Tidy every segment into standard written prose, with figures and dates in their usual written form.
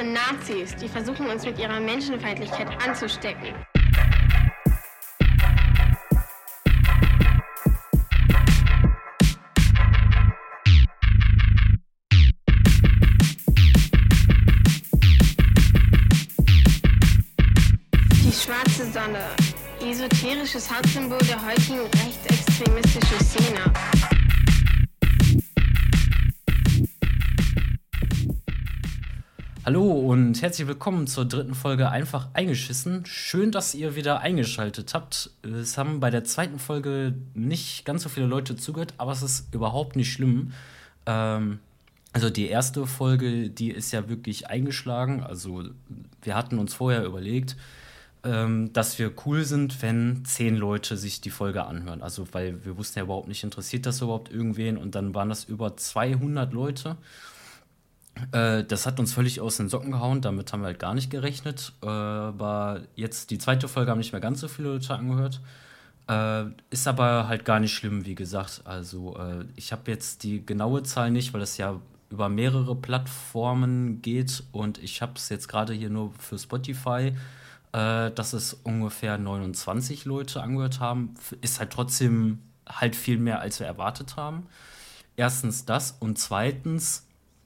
für Nazis, die versuchen, uns mit ihrer Menschenfeindlichkeit anzustecken. Die schwarze Sonne, esoterisches Hauptsymbol der heutigen rechtsextremistischen Szene. Hallo und herzlich willkommen zur dritten Folge Einfach eingeschissen. Schön, dass ihr wieder eingeschaltet habt. Es haben bei der zweiten Folge nicht ganz so viele Leute zugehört, aber es ist überhaupt nicht schlimm. Also die erste Folge, die ist ja wirklich eingeschlagen. Also wir hatten uns vorher überlegt, dass wir cool sind, wenn 10 Leute sich die Folge anhören. Also weil wir wussten ja überhaupt nicht, interessiert das überhaupt irgendwen? Und dann waren das über 200 Leute. Das hat uns völlig aus den Socken gehauen, damit haben wir halt gar nicht gerechnet. Aber jetzt die zweite Folge haben nicht mehr ganz so viele Leute angehört. Ist aber halt gar nicht schlimm, wie gesagt. Also ich habe jetzt die genaue Zahl nicht, weil es ja über mehrere Plattformen geht. Und ich habe es jetzt gerade hier nur für Spotify, dass es ungefähr 29 Leute angehört haben. Ist halt trotzdem halt viel mehr, als wir erwartet haben. Erstens das und zweitens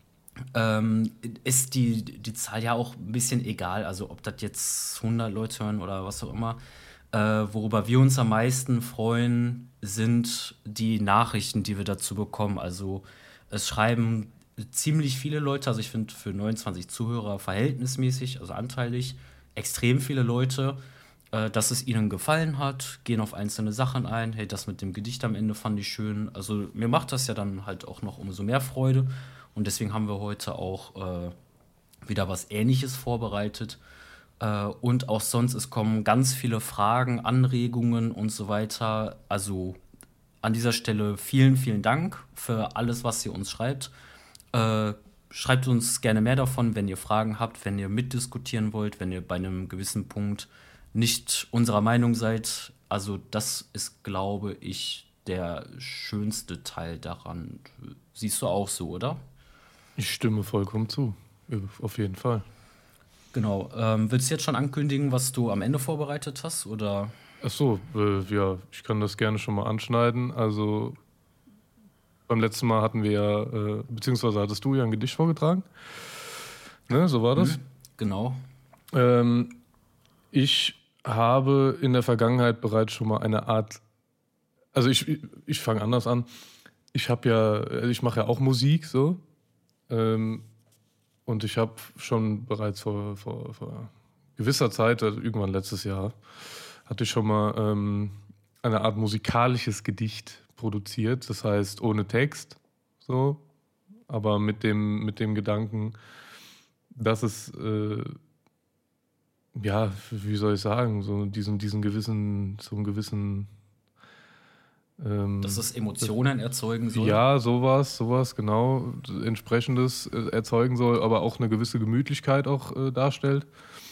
ist die Zahl ja auch ein bisschen egal, also ob das jetzt 100 Leute hören oder was auch immer. Worüber wir uns am meisten freuen, sind die Nachrichten, die wir dazu bekommen. Also es schreiben ziemlich viele Leute, also ich finde für 29 Zuhörer verhältnismäßig, also anteilig, extrem viele Leute, dass es ihnen gefallen hat, gehen auf einzelne Sachen ein. Hey, das mit dem Gedicht am Ende fand ich schön. Also mir macht das ja dann halt auch noch umso mehr Freude. Und deswegen haben wir heute auch wieder was Ähnliches vorbereitet. Und auch sonst, es kommen ganz viele Fragen, Anregungen und so weiter. Also an dieser Stelle vielen, vielen Dank für alles, was ihr uns schreibt. Schreibt uns gerne mehr davon, wenn ihr Fragen habt, wenn ihr mitdiskutieren wollt, wenn ihr bei einem gewissen Punkt nicht unserer Meinung seid. Also das ist, glaube ich, der schönste Teil daran. Siehst du auch so, oder? Ich stimme vollkommen zu. Auf jeden Fall. Genau. Willst du jetzt schon ankündigen, was du am Ende vorbereitet hast? Oder? Ach so, ja, ich kann das gerne schon mal anschneiden. Also beim letzten Mal hatten wir ja, beziehungsweise hattest du ja ein Gedicht vorgetragen. Ne, so war das? Genau. Ich habe in der Vergangenheit bereits schon mal eine Art, also ich fange anders an. Ich mache ja auch Musik so. Und ich habe schon bereits vor gewisser Zeit, also irgendwann letztes Jahr, hatte ich schon mal eine Art musikalisches Gedicht produziert. Das heißt ohne Text, so, aber mit dem Gedanken, dass es, ja, wie soll ich sagen, so einen gewissen dass es Emotionen erzeugen soll. Ja, sowas, genau, entsprechendes erzeugen soll, aber auch eine gewisse Gemütlichkeit auch darstellt.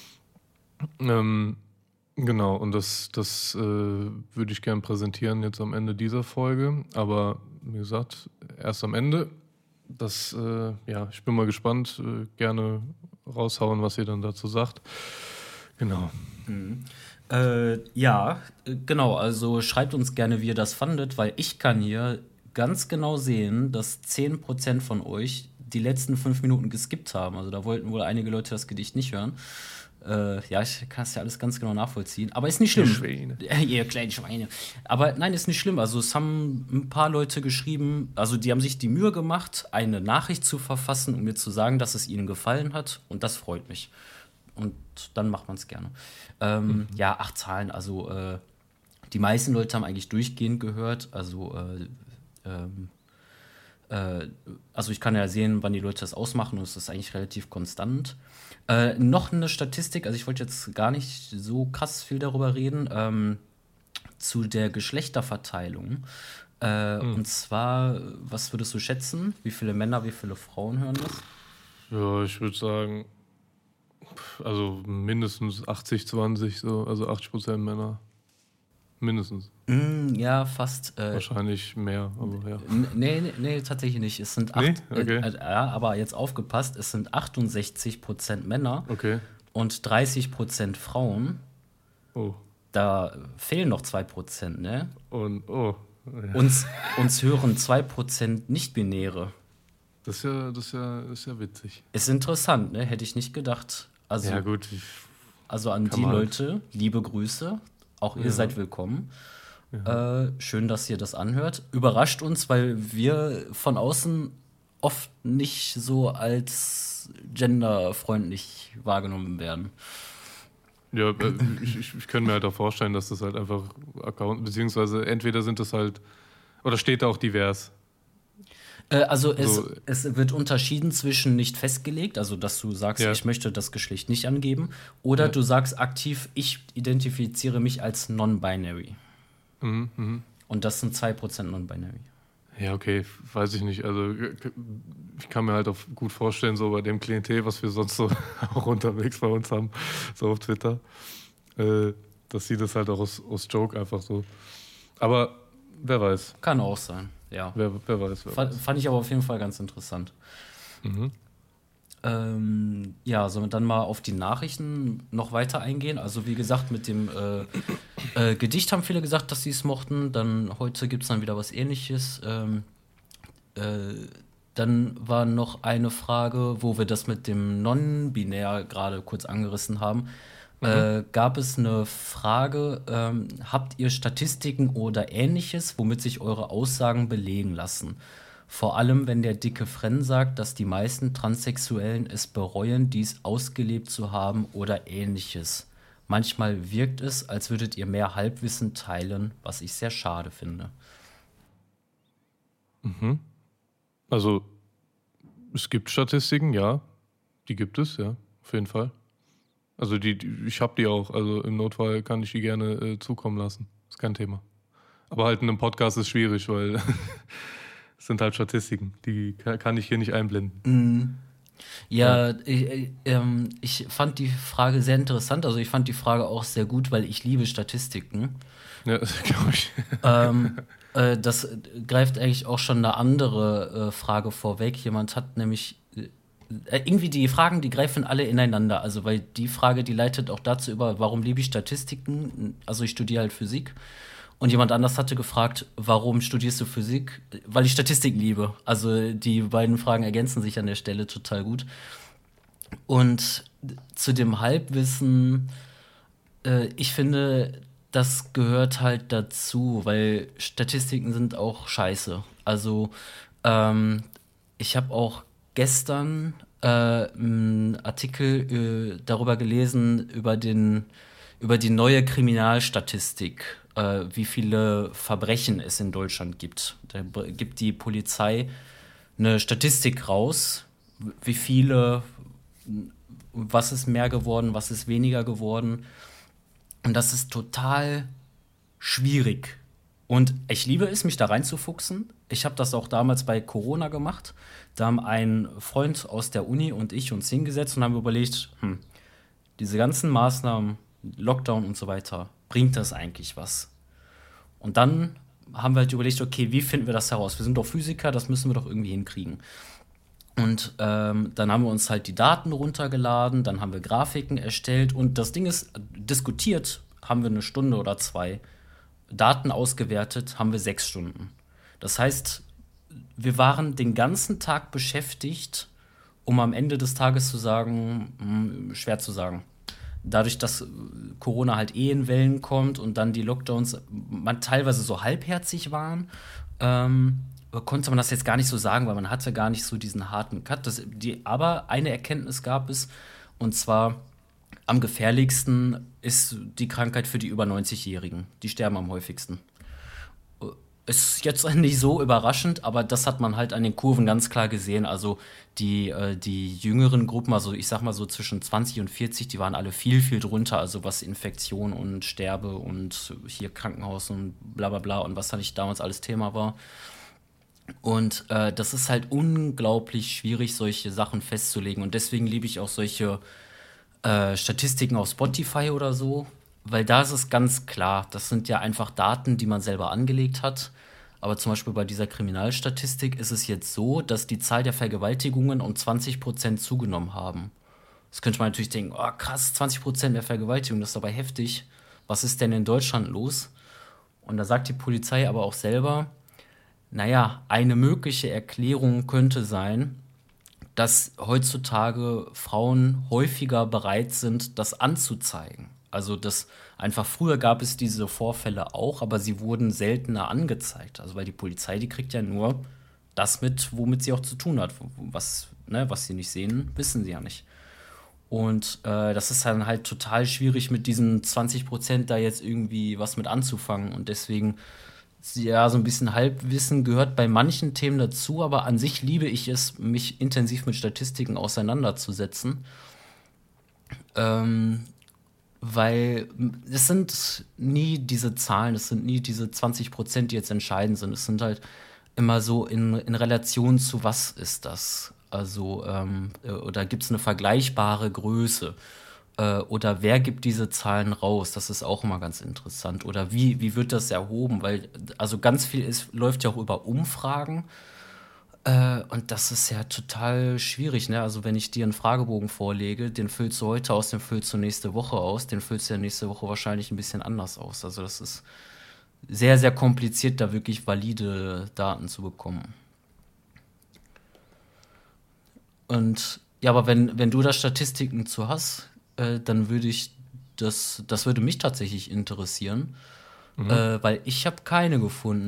Genau, und das würde ich gern präsentieren jetzt am Ende dieser Folge, aber wie gesagt, erst am Ende. Ja, ich bin mal gespannt, gerne raushauen, was ihr dann dazu sagt. Genau. Ja, genau. Also schreibt uns gerne, wie ihr das fandet, weil ich kann hier ganz genau sehen, dass 10% von euch die letzten 5 Minuten geskippt haben. Also da wollten wohl einige Leute das Gedicht nicht hören. Ja, ich kann es ja alles ganz genau nachvollziehen. Aber ist nicht schlimm. Ihr Schweine. Ihr kleinen Schweine. Aber nein, ist nicht schlimm. Also es haben ein paar Leute geschrieben, also die haben sich die Mühe gemacht, eine Nachricht zu verfassen, um mir zu sagen, dass es ihnen gefallen hat. Und das freut mich. Und dann macht man es gerne. Ja, 8 Zahlen. Also die meisten Leute haben eigentlich durchgehend gehört. Also ich kann ja sehen, wann die Leute das ausmachen und es ist eigentlich relativ konstant. Noch eine Statistik, also ich wollte jetzt gar nicht so krass viel darüber reden, zu der Geschlechterverteilung. Und zwar, was würdest du schätzen? Wie viele Männer, wie viele Frauen hören das? Ja, ich würde sagen, also mindestens 80-20, so, also 80% Männer. Mindestens. Ja, fast. Wahrscheinlich mehr, aber ja. Nee, tatsächlich nicht. Es sind 8, Okay. ja, aber jetzt aufgepasst, es sind 68% Männer Okay. und 30% Frauen. Oh. Da fehlen noch 2%, ne? Und, oh. Ja. Uns hören 2% Nicht-Binäre. Das ist ja witzig. Ist interessant, ne? Hätte ich nicht gedacht. Also, Ja, gut. also an die Leute, liebe Grüße. Auch ihr seid willkommen. Ja. Schön, dass ihr das anhört. Überrascht uns, weil wir von außen oft nicht so als genderfreundlich wahrgenommen werden. Ja, ich kann mir halt auch vorstellen, dass das halt einfach beziehungsweise entweder sind das halt, oder steht da auch divers? Also es wird unterschieden zwischen nicht festgelegt, also dass du sagst, ich möchte das Geschlecht nicht angeben, oder du sagst aktiv, ich identifiziere mich als non-binary. Und das sind 2% non-binary. Ja, okay, weiß ich nicht. Also ich kann mir halt auch gut vorstellen, so bei dem Klientel, was wir sonst so auch unterwegs bei uns haben, so auf Twitter, dass sie das halt auch aus Joke einfach so. Aber wer weiß. Kann auch sein, ja. Wer weiß. Fand ich aber auf jeden Fall ganz interessant. Ja, sollen wir dann mal auf die Nachrichten noch weiter eingehen? Also wie gesagt, mit dem Gedicht haben viele gesagt, dass sie es mochten. Dann heute gibt es dann wieder was Ähnliches. Dann war noch eine Frage, wo wir das mit dem Non-Binär gerade kurz angerissen haben. Gab es eine Frage, habt ihr Statistiken oder Ähnliches, womit sich eure Aussagen belegen lassen? Vor allem, wenn der dicke Fren sagt, dass die meisten Transsexuellen es bereuen, dies ausgelebt zu haben oder Ähnliches. Manchmal wirkt es, als würdet ihr mehr Halbwissen teilen, was ich sehr schade finde. Also, es gibt Statistiken, ja. Die gibt es, ja, auf jeden Fall. Also, ich habe die auch. Also, im Notfall kann ich die gerne zukommen lassen. Ist kein Thema. Aber halt in einem Podcast ist schwierig, weil es sind halt Statistiken. Die kann ich hier nicht einblenden. Ja, ich fand die Frage sehr interessant. Also, ich fand die Frage auch sehr gut, weil ich liebe Statistiken. Ja, glaube ich. Das greift eigentlich auch schon eine andere Frage vorweg. Jemand hat nämlich irgendwie die Fragen, die greifen alle ineinander. Also, weil die Frage, die leitet auch dazu über, warum liebe ich Statistiken? Also, ich studiere halt Physik. Und jemand anders hatte gefragt, warum studierst du Physik? Weil ich Statistiken liebe. Also, die beiden Fragen ergänzen sich an der Stelle total gut. Und zu dem Halbwissen, ich finde, das gehört halt dazu, weil Statistiken sind auch scheiße. Also, ich habe auch gestern einen Artikel darüber gelesen, über die neue Kriminalstatistik, wie viele Verbrechen es in Deutschland gibt. Da gibt die Polizei eine Statistik raus, wie viele, was ist mehr geworden, was ist weniger geworden. Und das ist total schwierig. Und ich liebe es, mich da reinzufuchsen. Ich habe das auch damals bei Corona gemacht. Da haben ein Freund aus der Uni und ich uns hingesetzt und haben überlegt, diese ganzen Maßnahmen, Lockdown und so weiter, bringt das eigentlich was? Und dann haben wir halt überlegt, okay, wie finden wir das heraus? Wir sind doch Physiker, das müssen wir doch irgendwie hinkriegen. Und dann haben wir uns halt die Daten runtergeladen, dann haben wir Grafiken erstellt und das Ding ist, diskutiert haben wir 1 Stunde oder 2. Daten ausgewertet haben wir 6 Stunden. Das heißt, wir waren den ganzen Tag beschäftigt, um am Ende des Tages zu sagen, schwer zu sagen. Dadurch, dass Corona halt in Wellen kommt und dann die Lockdowns teilweise so halbherzig waren, konnte man das jetzt gar nicht so sagen, weil man hatte gar nicht so diesen harten Cut. Aber eine Erkenntnis gab es, und zwar am gefährlichsten ist die Krankheit für die über 90-Jährigen. Die sterben am häufigsten. Ist jetzt nicht so überraschend, aber das hat man halt an den Kurven ganz klar gesehen. Also die jüngeren Gruppen, also ich sag mal so zwischen 20 und 40, die waren alle viel, viel drunter. Also was Infektion und Sterbe und hier Krankenhaus und bla bla bla und was da nicht damals alles Thema war. Und das ist halt unglaublich schwierig, solche Sachen festzulegen. Und deswegen liebe ich auch solche Statistiken auf Spotify oder so. weil da ist es ganz klar, das sind ja einfach Daten, die man selber angelegt hat. Aber zum Beispiel bei dieser Kriminalstatistik ist es jetzt so, dass die Zahl der Vergewaltigungen um 20% zugenommen haben. Das könnte man natürlich denken, oh krass, 20% mehr Vergewaltigung, das ist dabei heftig. Was ist denn in Deutschland los? Und da sagt die Polizei aber auch selber, naja, eine mögliche Erklärung könnte sein, dass heutzutage Frauen häufiger bereit sind, das anzuzeigen. Also das einfach früher gab es diese Vorfälle auch, aber sie wurden seltener angezeigt. Also weil die Polizei, die kriegt ja nur das mit, womit sie auch zu tun hat. Was sie nicht sehen, wissen sie ja nicht. Und das ist dann halt total schwierig, mit diesen 20% da jetzt irgendwie was mit anzufangen. Und deswegen, ja, so ein bisschen Halbwissen gehört bei manchen Themen dazu, aber an sich liebe ich es, mich intensiv mit Statistiken auseinanderzusetzen. Weil es sind nie diese Zahlen, es sind nie diese 20%, die jetzt entscheidend sind. Es sind halt immer so in Relation zu was ist das? Also, oder gibt es eine vergleichbare Größe? Oder wer gibt diese Zahlen raus? Das ist auch immer ganz interessant. Oder wie wird das erhoben? Weil, also ganz viel läuft ja auch über Umfragen. Und das ist ja total schwierig, ne? Also wenn ich dir einen Fragebogen vorlege, den füllst du heute aus, den füllst du nächste Woche aus, den füllst du ja nächste Woche wahrscheinlich ein bisschen anders aus. Also das ist sehr, sehr kompliziert, da wirklich valide Daten zu bekommen. Und ja, aber wenn du da Statistiken zu hast, dann würde das würde mich tatsächlich interessieren, weil ich habe keine gefunden.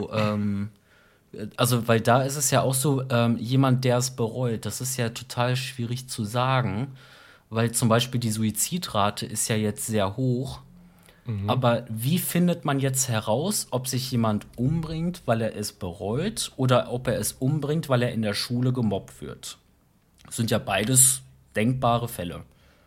Also, weil da ist es ja auch so, jemand, der es bereut, das ist ja total schwierig zu sagen, weil zum Beispiel die Suizidrate ist ja jetzt sehr hoch. Aber wie findet man jetzt heraus, ob sich jemand umbringt, weil er es bereut, oder ob er es umbringt, weil er in der Schule gemobbt wird? Das sind ja beides denkbare Fälle.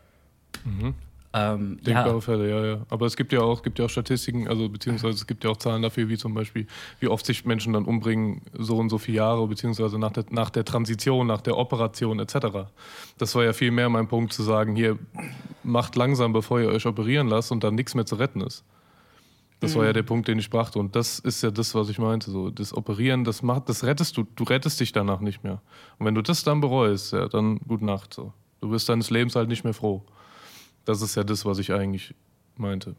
Denkbare Fälle, ja. Aber es gibt ja auch Statistiken, also beziehungsweise es gibt ja auch Zahlen dafür, wie zum Beispiel, wie oft sich Menschen dann umbringen, so und so viele Jahre, beziehungsweise nach der Transition, nach der Operation etc. Das war ja viel mehr mein Punkt, zu sagen, hier, macht langsam, bevor ihr euch operieren lasst und dann nichts mehr zu retten ist. Das war ja der Punkt, den ich brachte. Und das ist ja das, was ich meinte. So, das Operieren, das rettest du rettest dich danach nicht mehr. Und wenn du das dann bereust, ja, dann gute Nacht. So. Du wirst deines Lebens halt nicht mehr froh. Das ist ja das, was ich eigentlich meinte.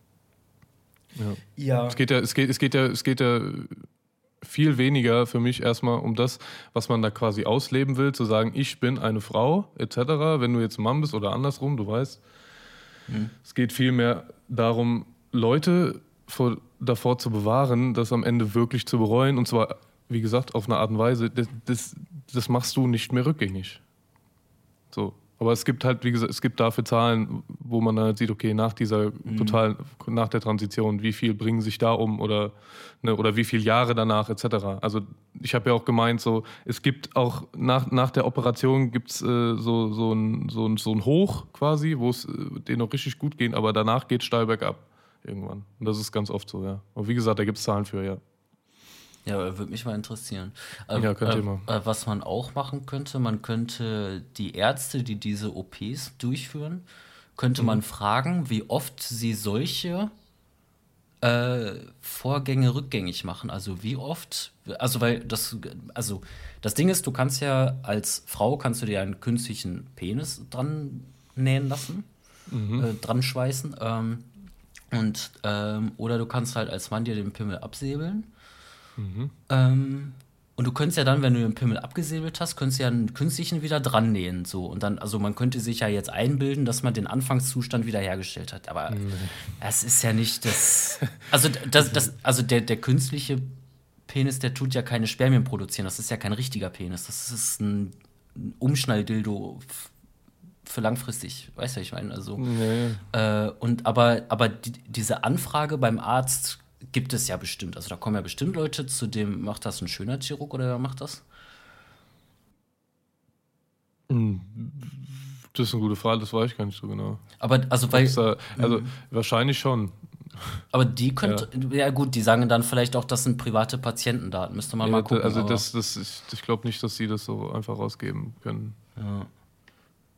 Ja. Es geht ja viel weniger für mich erstmal um das, was man da quasi ausleben will, zu sagen, ich bin eine Frau, etc. Wenn du jetzt Mann bist oder andersrum, du weißt. Es geht vielmehr darum, Leute davor zu bewahren, das am Ende wirklich zu bereuen. Und zwar, wie gesagt, auf eine Art und Weise, das machst du nicht mehr rückgängig. So. Aber es gibt halt, wie gesagt, es gibt dafür Zahlen, wo man dann halt sieht, okay, nach der Transition, wie viel bringen sich da um oder wie viele Jahre danach etc. Also ich habe ja auch gemeint, so es gibt auch nach der Operation gibt es so ein Hoch quasi, wo es denen noch richtig gut geht, aber danach geht es steil bergab irgendwann. Und das ist ganz oft so, ja. Und wie gesagt, da gibt es Zahlen für, ja. Ja, würde mich mal interessieren. Ja, könnt ihr mal. Was man auch machen könnte, man könnte die Ärzte, die diese OPs durchführen, könnte man fragen, wie oft sie solche Vorgänge rückgängig machen. Also wie oft, also das Ding ist, du kannst ja als Frau, kannst du dir einen künstlichen Penis dran nähen lassen, dran schweißen, oder du kannst halt als Mann dir den Pimmel absäbeln. Und du könntest ja dann, wenn du den Pimmel abgesäbelt hast, könntest du ja einen künstlichen wieder dran nähen. So. Und dann, also man könnte sich ja jetzt einbilden, dass man den Anfangszustand wiederhergestellt hat. Aber es ist ja nicht das. Also der künstliche Penis, der tut ja keine Spermien produzieren. Das ist ja kein richtiger Penis. Das ist ein Umschnalldildo für langfristig. Weißt du, was ich meine? Also, aber diese Anfrage beim Arzt gibt es ja bestimmt. Also da kommen ja bestimmt Leute, zu dem macht das ein schöner Chirurg oder wer macht das? Das ist eine gute Frage, das weiß ich gar nicht so genau. Aber wahrscheinlich schon. Aber die könnte, ja gut, die sagen dann vielleicht auch, das sind private Patientendaten, müsste man mal gucken. Also ich glaube nicht, dass sie das so einfach rausgeben können. Ja.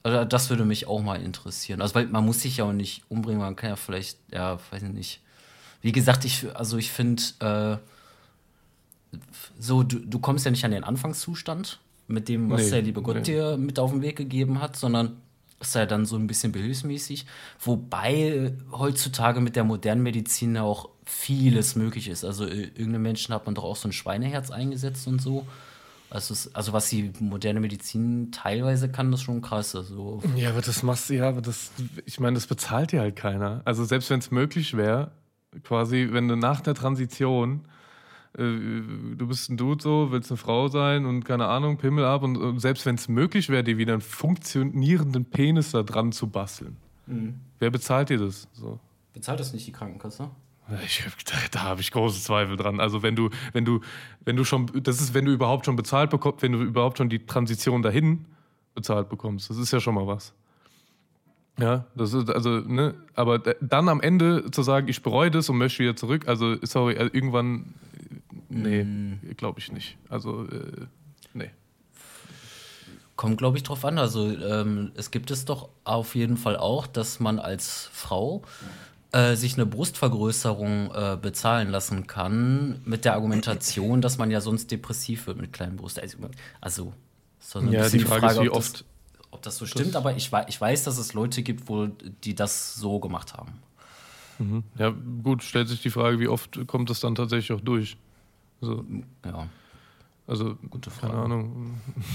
Also das würde mich auch mal interessieren. Also weil man muss sich ja auch nicht umbringen, man kann ja vielleicht, ja, weiß ich nicht. Wie gesagt, ich finde, so, du kommst ja nicht an den Anfangszustand mit dem, was der liebe Gott dir mit auf den Weg gegeben hat, sondern ist ja dann so ein bisschen behilfsmäßig. Wobei heutzutage mit der modernen Medizin ja auch vieles möglich ist. Also irgendeinem Menschen hat man doch auch so ein Schweineherz eingesetzt und so. Also was die moderne Medizin teilweise kann, das schon krass. Also Ja, aber das machst du, ja, aber ich meine, das bezahlt dir halt keiner. Also selbst wenn es möglich wäre, quasi, wenn du nach der Transition, du bist ein Dude so, willst eine Frau sein und keine Ahnung, Pimmel ab und selbst wenn es möglich wäre, dir wieder einen funktionierenden Penis da dran zu basteln. Wer bezahlt dir das? So. bezahlt das nicht die Krankenkasse? Da habe ich große Zweifel dran. Also wenn du schon, das ist, wenn du überhaupt schon bezahlt bekommst, wenn du überhaupt schon die Transition dahin bezahlt bekommst, das ist ja schon mal was. Ja, das ist also, ne, aber dann am Ende zu sagen, ich bereue das und möchte wieder zurück, also sorry, irgendwann, nee, glaube ich nicht. Also, nee. Kommt, glaube ich, drauf an. Also es gibt es doch auf jeden Fall auch, dass man als Frau sich eine Brustvergrößerung bezahlen lassen kann, mit der Argumentation, dass man ja sonst depressiv wird mit kleinen Brust. Also so ein Ja, bisschen die Frage ist, wie ob oft ob das so stimmt, aber ich weiß, dass es Leute gibt, die das so gemacht haben. Ja, gut, stellt sich die Frage, wie oft kommt das dann tatsächlich auch durch? So, Ja, also, gute Frage. keine Ahnung.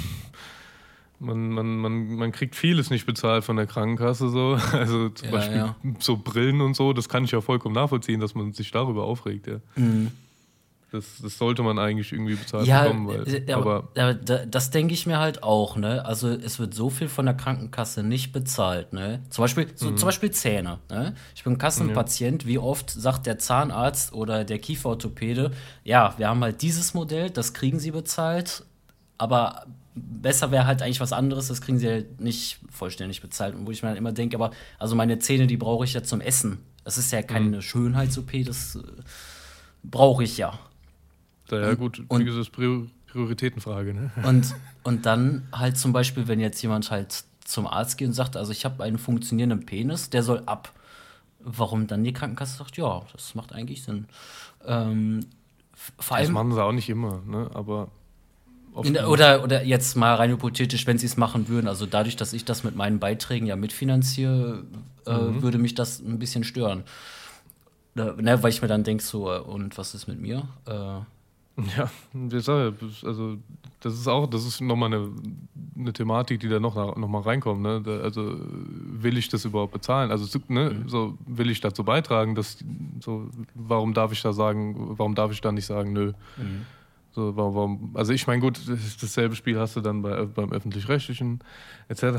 Man kriegt vieles nicht bezahlt von der Krankenkasse, so. Also zum Beispiel so Brillen und so, das kann ich ja vollkommen nachvollziehen, dass man sich darüber aufregt, ja. Das sollte man eigentlich irgendwie bezahlt bekommen. Aber das denke ich mir halt auch, ne? Also es wird so viel von der Krankenkasse nicht bezahlt, ne? Zum Beispiel Zähne, ne? Ich bin Kassenpatient, wie oft sagt der Zahnarzt oder der Kieferorthopäde, ja, wir haben halt dieses Modell, das kriegen sie bezahlt, aber besser wäre halt eigentlich was anderes, das kriegen sie halt nicht vollständig bezahlt. Und wo ich mir halt immer denke, aber also meine Zähne, die brauche ich ja zum Essen. Das ist ja keine Schönheits-OP, das brauche ich ja. Ja, gut, wie gesagt, Prioritätenfrage, ne? Und dann halt zum Beispiel, wenn jetzt jemand halt zum Arzt geht und sagt, also ich habe einen funktionierenden Penis, der soll ab. Warum dann die Krankenkasse sagt, ja, das macht eigentlich Sinn. Vor allem, das machen sie auch nicht immer, ne? Aber oder jetzt mal rein hypothetisch, wenn sie es machen würden, also dadurch, dass ich das mit meinen Beiträgen ja mitfinanziere, würde mich das ein bisschen stören. Ne, weil ich mir dann denke, so, und was ist mit mir? Ja, also das ist nochmal eine Thematik, die da noch mal reinkommt. Ne? Also will ich das überhaupt bezahlen? Also so will ich dazu beitragen, dass so warum darf ich da nicht sagen, nö? So, warum? Also ich meine, gut, dasselbe Spiel hast du dann beim Öffentlich-Rechtlichen etc.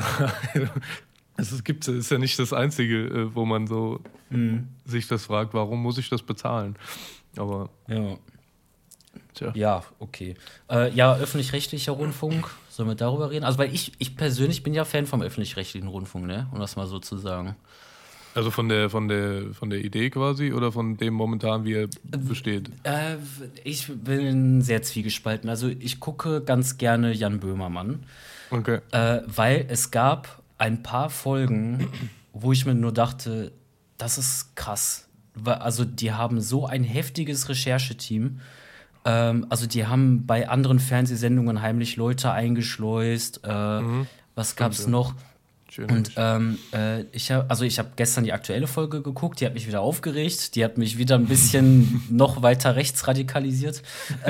Es ist ja nicht das Einzige, wo man so sich das fragt, warum muss ich das bezahlen? Aber ja. Tja. Ja, okay. Ja, öffentlich-rechtlicher Rundfunk, sollen wir darüber reden? Also, weil ich persönlich bin ja Fan vom öffentlich-rechtlichen Rundfunk, ne? Um das mal so zu sagen. Also von der Idee quasi oder von dem momentan, wie er besteht? Ich bin sehr zwiegespalten. Also, ich gucke ganz gerne Jan Böhmermann. Okay. Weil es gab ein paar Folgen, wo ich mir nur dachte, das ist krass. Also, die haben so ein heftiges Rechercheteam. Also die haben bei anderen Fernsehsendungen heimlich Leute eingeschleust. Was gab's noch? Schön. Und ich habe gestern die aktuelle Folge geguckt, die hat mich wieder aufgeregt, die hat mich wieder ein bisschen noch weiter rechts radikalisiert.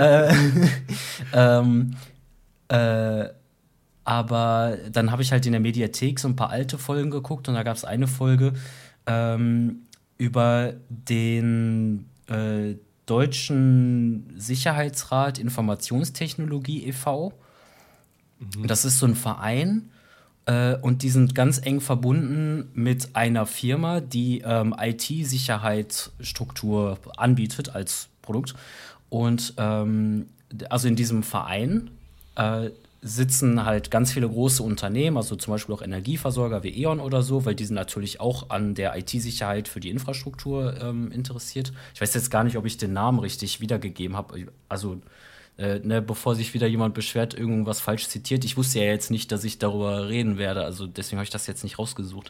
Aber dann habe ich halt in der Mediathek so ein paar alte Folgen geguckt und da gab es eine Folge über den Deutschen Sicherheitsrat Informationstechnologie e.V. Das ist so ein Verein und die sind ganz eng verbunden mit einer Firma, die IT-Sicherheitsstruktur anbietet als Produkt. Und also in diesem Verein sitzen halt ganz viele große Unternehmen, also zum Beispiel auch Energieversorger wie E.ON oder so, weil die sind natürlich auch an der IT-Sicherheit für die Infrastruktur interessiert. Ich weiß jetzt gar nicht, ob ich den Namen richtig wiedergegeben habe. Also Bevor sich wieder jemand beschwert, irgendwas falsch zitiert. Ich wusste ja jetzt nicht, dass ich darüber reden werde, also deswegen habe ich das jetzt nicht rausgesucht.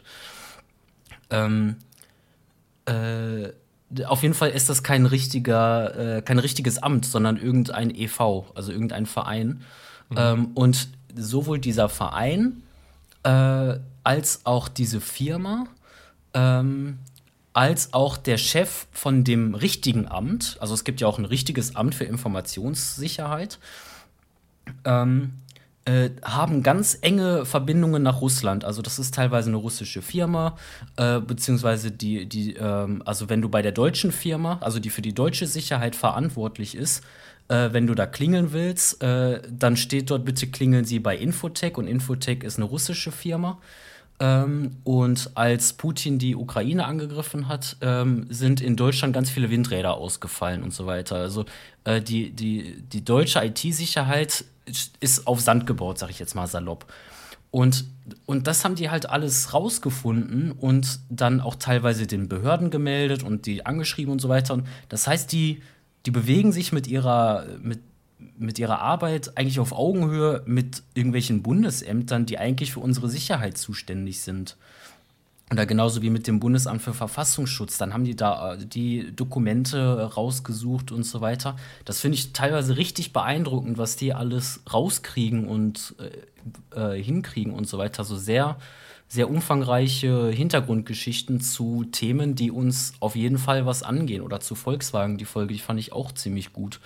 Auf jeden Fall ist das kein richtiges Amt, sondern irgendein e.V., also irgendein Verein. Und sowohl dieser Verein als auch diese Firma, als auch der Chef von dem richtigen Amt, also es gibt ja auch ein richtiges Amt für Informationssicherheit, haben ganz enge Verbindungen nach Russland. Also das ist teilweise eine russische Firma, beziehungsweise also wenn du bei der deutschen Firma, also die für die deutsche Sicherheit verantwortlich ist, wenn du da klingeln willst, dann steht dort, bitte klingeln Sie bei Infotech, und Infotech ist eine russische Firma. Und als Putin die Ukraine angegriffen hat, sind in Deutschland ganz viele Windräder ausgefallen und so weiter. Also die deutsche IT-Sicherheit ist auf Sand gebaut, sag ich jetzt mal salopp. Und das haben die halt alles rausgefunden und dann auch teilweise den Behörden gemeldet und die angeschrieben und so weiter. Und das heißt, die bewegen sich mit ihrer Arbeit eigentlich auf Augenhöhe mit irgendwelchen Bundesämtern, die eigentlich für unsere Sicherheit zuständig sind. Oder genauso wie mit dem Bundesamt für Verfassungsschutz. Dann haben die da die Dokumente rausgesucht und so weiter. Das finde ich teilweise richtig beeindruckend, was die alles rauskriegen und hinkriegen und so weiter. So sehr, sehr umfangreiche Hintergrundgeschichten zu Themen, die uns auf jeden Fall was angehen. Oder zu Volkswagen, die Folge, die fand ich auch ziemlich gut.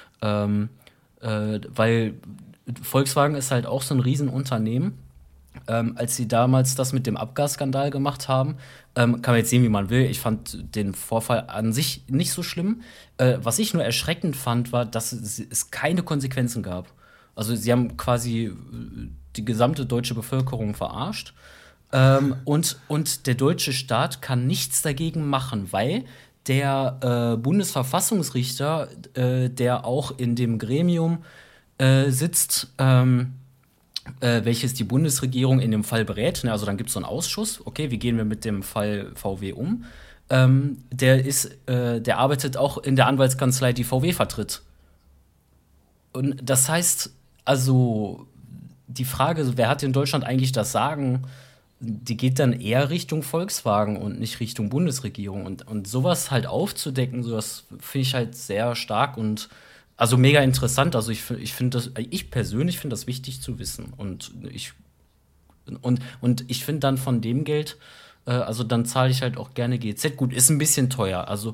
Weil Volkswagen ist halt auch so ein Riesenunternehmen. Als sie damals das mit dem Abgasskandal gemacht haben, kann man jetzt sehen, wie man will. Ich fand den Vorfall an sich nicht so schlimm. Was ich nur erschreckend fand, war, dass es keine Konsequenzen gab. Also sie haben quasi die gesamte deutsche Bevölkerung verarscht. Und der deutsche Staat kann nichts dagegen machen, weil der Bundesverfassungsrichter, der auch in dem Gremium sitzt, welches die Bundesregierung in dem Fall berät, ne? Also dann gibt es so einen Ausschuss, okay, wie gehen wir mit dem Fall VW um? Der arbeitet auch in der Anwaltskanzlei, die VW vertritt. Und das heißt, also die Frage, wer hat in Deutschland eigentlich das Sagen, die geht dann eher Richtung Volkswagen und nicht Richtung Bundesregierung. Und sowas halt aufzudecken, sowas finde ich halt sehr stark und also mega interessant. Also ich persönlich finde das wichtig zu wissen. Und ich finde dann von dem Geld, also dann zahle ich halt auch gerne GEZ. Gut, ist ein bisschen teuer. Also,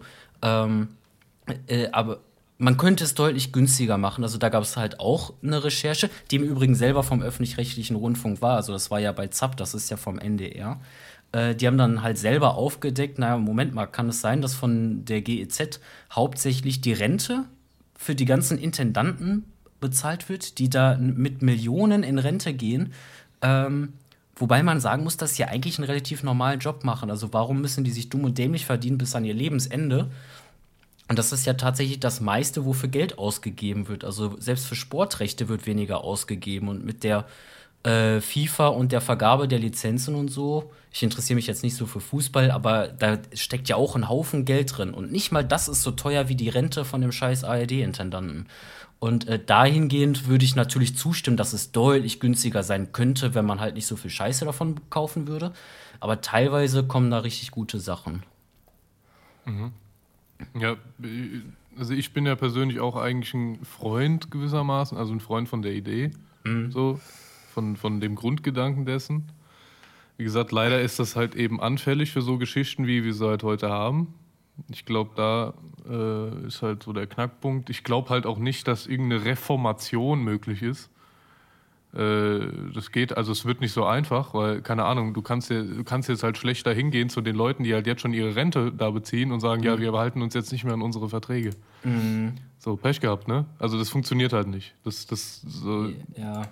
aber man könnte es deutlich günstiger machen. Also da gab es halt auch eine Recherche, die im Übrigen selber vom öffentlich-rechtlichen Rundfunk war. Also das war ja bei ZAP, das ist ja vom NDR. Die haben dann halt selber aufgedeckt, naja, Moment mal, kann es sein, dass von der GEZ hauptsächlich die Rente für die ganzen Intendanten bezahlt wird, die da mit Millionen in Rente gehen. Wobei man sagen muss, dass sie ja eigentlich einen relativ normalen Job machen. Also warum müssen die sich dumm und dämlich verdienen bis an ihr Lebensende? Und das ist ja tatsächlich das meiste, wofür Geld ausgegeben wird. Also selbst für Sportrechte wird weniger ausgegeben. Und mit der FIFA und der Vergabe der Lizenzen und so, ich interessiere mich jetzt nicht so für Fußball, aber da steckt ja auch ein Haufen Geld drin. Und nicht mal das ist so teuer wie die Rente von dem scheiß ARD-Intendanten. Und dahingehend würde ich natürlich zustimmen, dass es deutlich günstiger sein könnte, wenn man halt nicht so viel Scheiße davon kaufen würde. Aber teilweise kommen da richtig gute Sachen. Mhm. Ja, also ich bin ja persönlich auch eigentlich ein Freund gewissermaßen, also ein Freund von der Idee, so von dem Grundgedanken dessen. Wie gesagt, leider ist das halt eben anfällig für so Geschichten, wie wir sie halt heute haben. Ich glaube, da ist halt so der Knackpunkt. Ich glaube halt auch nicht, dass irgendeine Reformation möglich ist. Das geht, also es wird nicht so einfach, weil, keine Ahnung, du kannst jetzt halt schlecht da hingehen zu den Leuten, die halt jetzt schon ihre Rente da beziehen und sagen, ja, wir behalten uns jetzt nicht mehr an unsere Verträge. So, Pech gehabt, ne? Also das funktioniert halt nicht. Ja.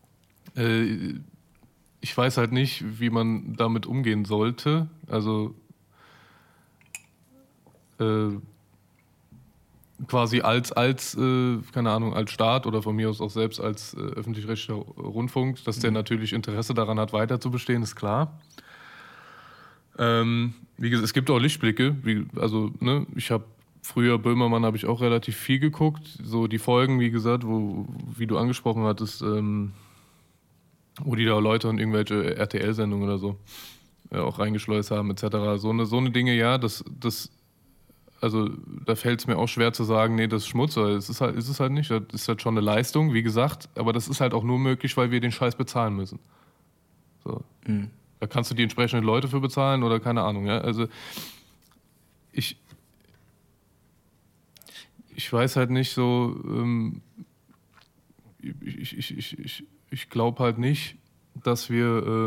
Ich weiß halt nicht, wie man damit umgehen sollte. Also quasi als keine Ahnung, als Staat oder von mir aus auch selbst als öffentlich-rechtlicher Rundfunk, dass der natürlich Interesse daran hat, weiter zu bestehen, ist klar. Wie gesagt, es gibt auch Lichtblicke. Ich habe früher Böhmermann habe ich auch relativ viel geguckt. So die Folgen, wie gesagt, wie du angesprochen hattest, wo die da Leute in irgendwelche RTL-Sendungen oder so auch reingeschleust haben, etc. So eine Dinge, ja, also da fällt es mir auch schwer zu sagen, nee, das ist Schmutz. Es ist es halt nicht. Das ist halt schon eine Leistung, wie gesagt, aber das ist halt auch nur möglich, weil wir den Scheiß bezahlen müssen. So. Mhm. Da kannst du die entsprechenden Leute für bezahlen oder keine Ahnung, ja. Also ich weiß halt nicht so, ich glaube halt nicht, dass wir,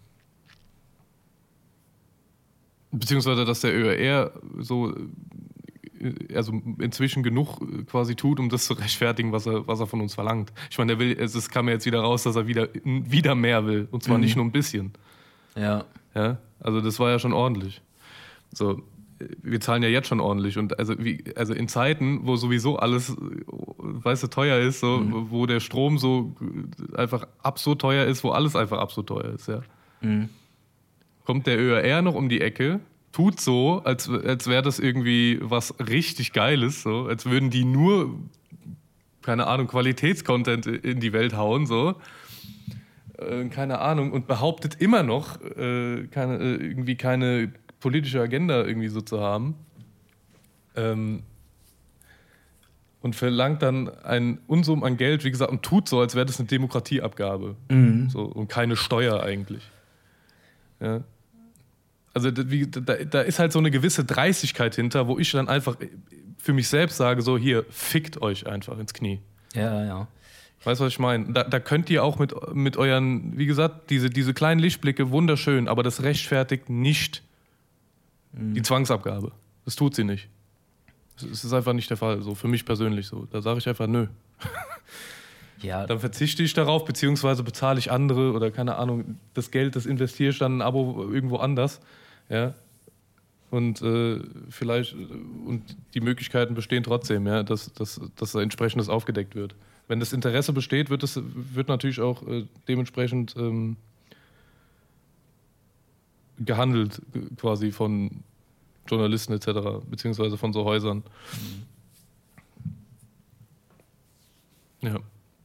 beziehungsweise dass der ÖR so, also inzwischen genug quasi tut, um das zu rechtfertigen, was er von uns verlangt. Ich meine, es kam ja jetzt wieder raus, dass er wieder mehr will, und zwar nicht nur ein bisschen. Ja. Ja. Also das war ja schon ordentlich. So. Wir zahlen ja jetzt schon ordentlich und also in Zeiten, wo sowieso alles, weißt du, teuer ist, so, wo der Strom so einfach absurd teuer ist, wo alles einfach absurd teuer ist, ja. Kommt der ÖR noch um die Ecke, tut so, als wäre das irgendwie was richtig Geiles, so, als würden die nur, keine Ahnung, Qualitätscontent in die Welt hauen, so. Keine Ahnung, und behauptet immer noch keine politische Agenda irgendwie so zu haben, und verlangt dann einen Unsummen an Geld, wie gesagt, und tut so, als wäre das eine Demokratieabgabe. So, und keine Steuer eigentlich. Ja. Also da ist halt so eine gewisse Dreistigkeit hinter, wo ich dann einfach für mich selbst sage, so hier, fickt euch einfach ins Knie. Ja. Weißt du, was ich meine? Da könnt ihr auch mit euren, wie gesagt, diese kleinen Lichtblicke, wunderschön, aber das rechtfertigt nicht die Zwangsabgabe. Das tut sie nicht. Das ist einfach nicht der Fall, so für mich persönlich so. Da sage ich einfach nö. Ja. Dann verzichte ich darauf, beziehungsweise bezahle ich andere oder keine Ahnung, das Geld, das investiere ich dann in ein Abo irgendwo anders. Ja. Und vielleicht, und die Möglichkeiten bestehen trotzdem, ja, dass entsprechendes aufgedeckt wird. Wenn das Interesse besteht, wird natürlich auch dementsprechend gehandelt, quasi von Journalisten etc., beziehungsweise von so Häusern. Ja.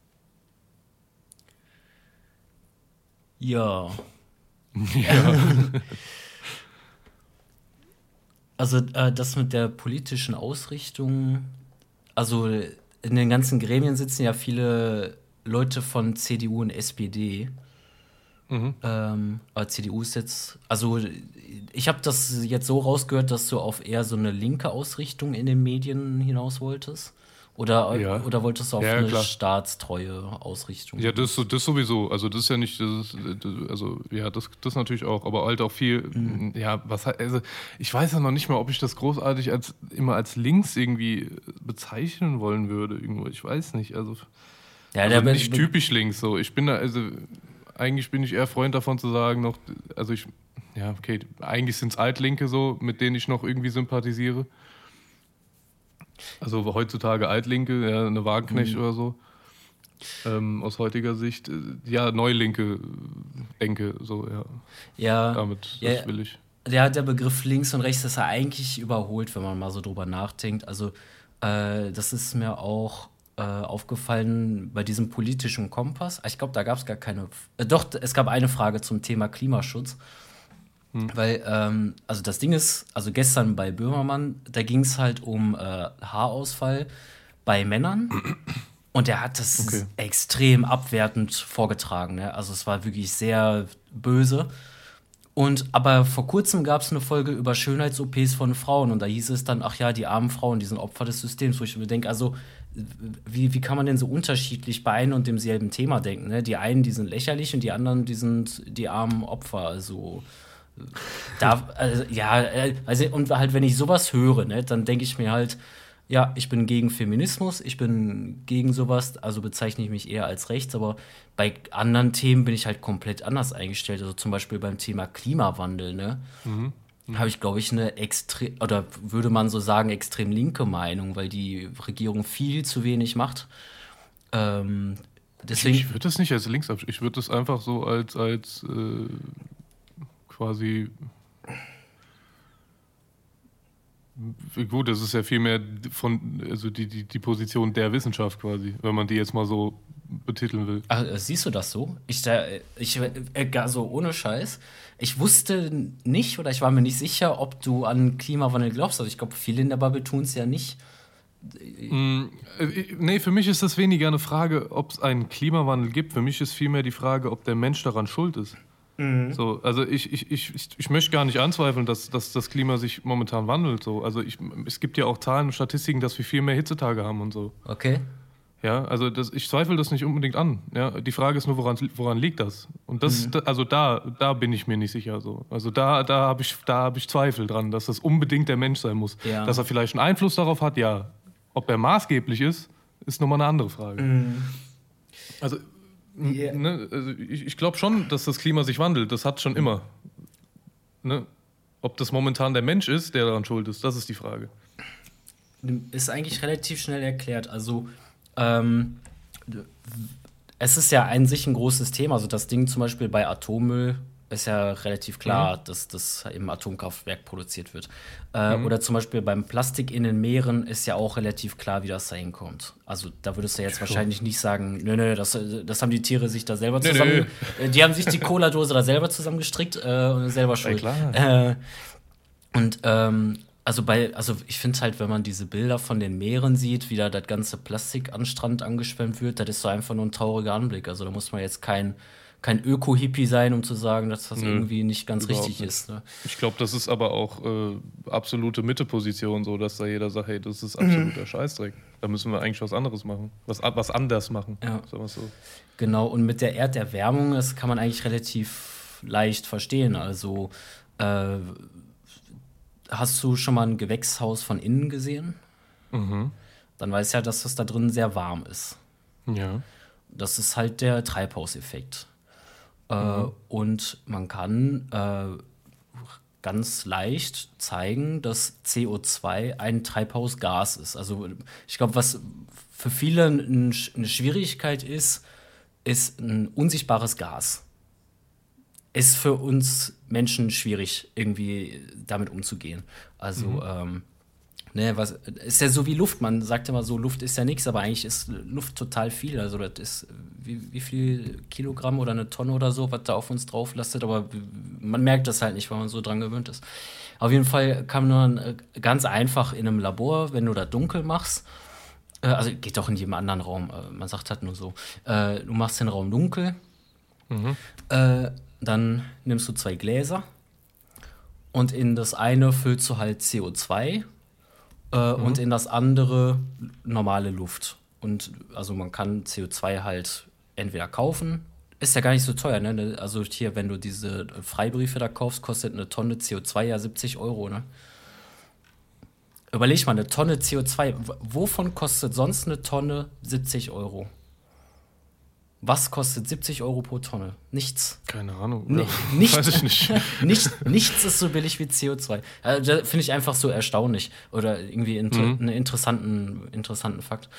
Ja. Ja. Also das mit der politischen Ausrichtung, also in den ganzen Gremien sitzen ja viele Leute von CDU und SPD. Aber CDU ist jetzt, also ich habe das jetzt so rausgehört, dass du auf eher so eine linke Ausrichtung in den Medien hinaus wolltest. Oder wolltest du auf eine staatstreue Ausrichtung? Ja, das sowieso. Also das ist ja nicht, das natürlich auch, aber halt auch viel, also ich weiß ja noch nicht mal, ob ich das großartig immer als links irgendwie bezeichnen wollen würde. Irgendwo. Ich weiß nicht. Also nicht typisch links so. Ich bin da, eigentlich bin ich eher Freund davon zu sagen, eigentlich sind es Altlinke so, mit denen ich noch irgendwie sympathisiere. Also heutzutage Altlinke, ja, eine Wagenknecht oder so. Aus heutiger Sicht, Neulinke, denke, so, ja. Ja. Das will ich. Ja, der Begriff links und rechts ist ja eigentlich überholt, wenn man mal so drüber nachdenkt. Also, das ist mir auch aufgefallen bei diesem politischen Kompass. Ich glaube, da gab es gar keine. Doch, es gab eine Frage zum Thema Klimaschutz. Weil, also das Ding ist, also gestern bei Böhmermann, da ging es halt um Haarausfall bei Männern. Und der hat das extrem abwertend vorgetragen. Ne? Also es war wirklich sehr böse. Aber vor kurzem gab es eine Folge über Schönheits-OPs von Frauen. Und da hieß es dann, ach ja, die armen Frauen, die sind Opfer des Systems. Wo ich mir denke, also wie kann man denn so unterschiedlich bei einem und demselben Thema denken? Ne? Die einen, die sind lächerlich und die anderen, die sind die armen Opfer. Also und halt, wenn ich sowas höre, ne, dann denke ich mir halt, ja, ich bin gegen Feminismus, ich bin gegen sowas, also bezeichne ich mich eher als rechts, aber bei anderen Themen bin ich halt komplett anders eingestellt. Also zum Beispiel beim Thema Klimawandel, ne, habe ich, glaube ich, eine oder würde man so sagen, extrem linke Meinung, weil die Regierung viel zu wenig macht. Deswegen, ich würde das nicht als links abstellen, ich würde das einfach so als quasi Gut, das ist ja vielmehr also die Position der Wissenschaft quasi, wenn man die jetzt mal so betiteln will. Ach, siehst du das so? Also ohne Scheiß. Ich wusste nicht oder ich war mir nicht sicher, ob du an Klimawandel glaubst. Also ich glaube, viele in der Bubble tun es ja nicht. Nee, für mich ist das weniger eine Frage, ob es einen Klimawandel gibt. Für mich ist vielmehr die Frage, ob der Mensch daran schuld ist. So, also ich möchte gar nicht anzweifeln, dass das Klima sich momentan wandelt. So. Also es gibt ja auch Zahlen und Statistiken, dass wir viel mehr Hitzetage haben und so. Okay. Ja, also ich zweifle das nicht unbedingt an. Ja, die Frage ist nur, woran liegt das? Und also da bin ich mir nicht sicher. So. Also da habe ich Zweifel dran, dass das unbedingt der Mensch sein muss. Ja. Dass er vielleicht einen Einfluss darauf hat, ja. Ob er maßgeblich ist nochmal eine andere Frage. Also, ne, also ich glaube schon, dass das Klima sich wandelt. Das hat schon immer. Ne? Ob das momentan der Mensch ist, der daran schuld ist, das ist die Frage. Ist eigentlich relativ schnell erklärt. Also es ist ja an sich ein großes Thema. Also das Ding zum Beispiel bei Atommüll ist ja relativ klar, dass das im Atomkraftwerk produziert wird. Oder zum Beispiel beim Plastik in den Meeren ist ja auch relativ klar, wie das da hinkommt. Also da würdest du jetzt wahrscheinlich nicht sagen, nö, das haben die Tiere sich da selber zusammen... Die haben sich die Cola-Dose da selber zusammengestrickt und selber schuld. Ja, klar. Also ich finde halt, wenn man diese Bilder von den Meeren sieht, wie da das ganze Plastik an Strand angeschwemmt wird, das ist so einfach nur ein trauriger Anblick. Also da muss man jetzt kein Öko-Hippie sein, um zu sagen, dass das irgendwie nicht ganz richtig ist. Ne? Ich glaube, das ist aber auch absolute Mitteposition, so dass da jeder sagt, hey, das ist absoluter Scheißdreck. Da müssen wir eigentlich was anderes machen, was anders machen. Ja. Sagen wir so. Genau, und mit der Erderwärmung, das kann man eigentlich relativ leicht verstehen. Also hast du schon mal ein Gewächshaus von innen gesehen? Dann weißt du ja, dass das da drin sehr warm ist. Ja. Das ist halt der Treibhauseffekt. Und man kann ganz leicht zeigen, dass CO2 ein Treibhausgas ist. Also ich glaube, was für viele eine Schwierigkeit ist ein unsichtbares Gas. Ist für uns Menschen schwierig, irgendwie damit umzugehen. Also was ist ja so wie Luft. Man sagt immer so, Luft ist ja nichts, aber eigentlich ist Luft total viel. Also das ist wie viel Kilogramm oder eine Tonne oder so, was da auf uns drauf lastet, aber man merkt das halt nicht, weil man so dran gewöhnt ist. Auf jeden Fall kann man ganz einfach in einem Labor, wenn du da dunkel machst, also geht doch in jedem anderen Raum, man sagt halt nur so, du machst den Raum dunkel, dann nimmst du 2 Gläser und in das eine füllst du halt CO2 und in das andere normale Luft. Und also man kann CO2 halt entweder kaufen, ist ja gar nicht so teuer, ne? Also hier, wenn du diese Freibriefe da kaufst, kostet eine Tonne CO2 ja 70 Euro, ne? Überleg mal, eine Tonne CO2, wovon kostet sonst eine Tonne 70 Euro? Was kostet 70 Euro pro Tonne? Nichts. Keine Ahnung. Weiß ich nicht. Nichts ist so billig wie CO2. Also, das finde ich einfach so erstaunlich. Oder irgendwie einen interessanten Fakt.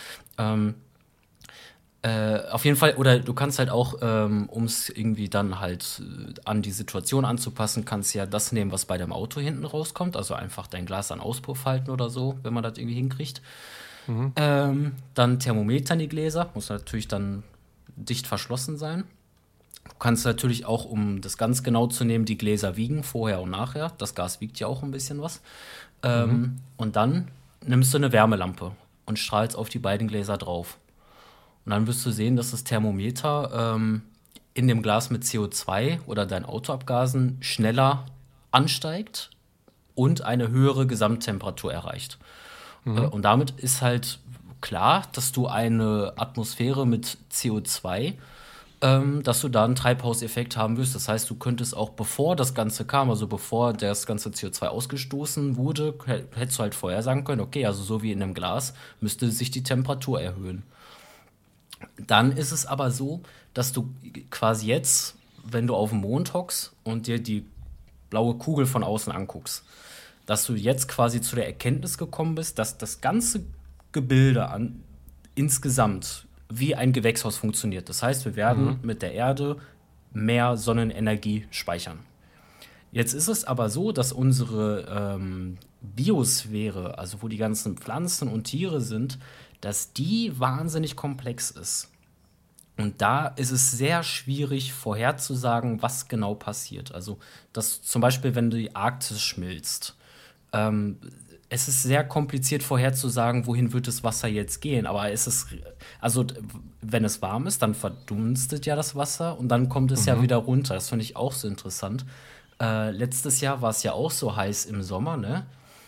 Auf jeden Fall, oder du kannst halt auch, um es irgendwie dann halt an die Situation anzupassen, kannst ja das nehmen, was bei deinem Auto hinten rauskommt. Also einfach dein Glas an Auspuff halten oder so, wenn man das irgendwie hinkriegt. Dann Thermometer in die Gläser. Muss natürlich dann dicht verschlossen sein. Du kannst natürlich auch, um das ganz genau zu nehmen, die Gläser wiegen, vorher und nachher. Das Gas wiegt ja auch ein bisschen was. Und dann nimmst du eine Wärmelampe und strahlst auf die beiden Gläser drauf. Und dann wirst du sehen, dass das Thermometer in dem Glas mit CO2 oder deinen Autoabgasen schneller ansteigt und eine höhere Gesamttemperatur erreicht. Und damit ist halt klar, dass du eine Atmosphäre mit CO2, dass du da einen Treibhauseffekt haben wirst. Das heißt, du könntest auch, bevor das Ganze kam, also bevor das ganze CO2 ausgestoßen wurde, hättest du halt vorher sagen können, okay, also so wie in einem Glas, müsste sich die Temperatur erhöhen. Dann ist es aber so, dass du quasi jetzt, wenn du auf dem Mond hockst und dir die blaue Kugel von außen anguckst, dass du jetzt quasi zu der Erkenntnis gekommen bist, dass das ganze Gebilde insgesamt wie ein Gewächshaus funktioniert. Das heißt, wir werden mit der Erde mehr Sonnenenergie speichern. Jetzt ist es aber so, dass unsere Biosphäre, also wo die ganzen Pflanzen und Tiere sind, dass die wahnsinnig komplex ist. Und da ist es sehr schwierig vorherzusagen, was genau passiert. Also, dass zum Beispiel, wenn die Arktis schmilzt, ähm, es ist sehr kompliziert vorherzusagen, wohin wird das Wasser jetzt gehen. Aber es ist, also wenn es warm ist, dann verdunstet ja das Wasser und dann kommt es ja wieder runter. Das finde ich auch so interessant. Letztes Jahr war es ja auch so heiß im Sommer, ne?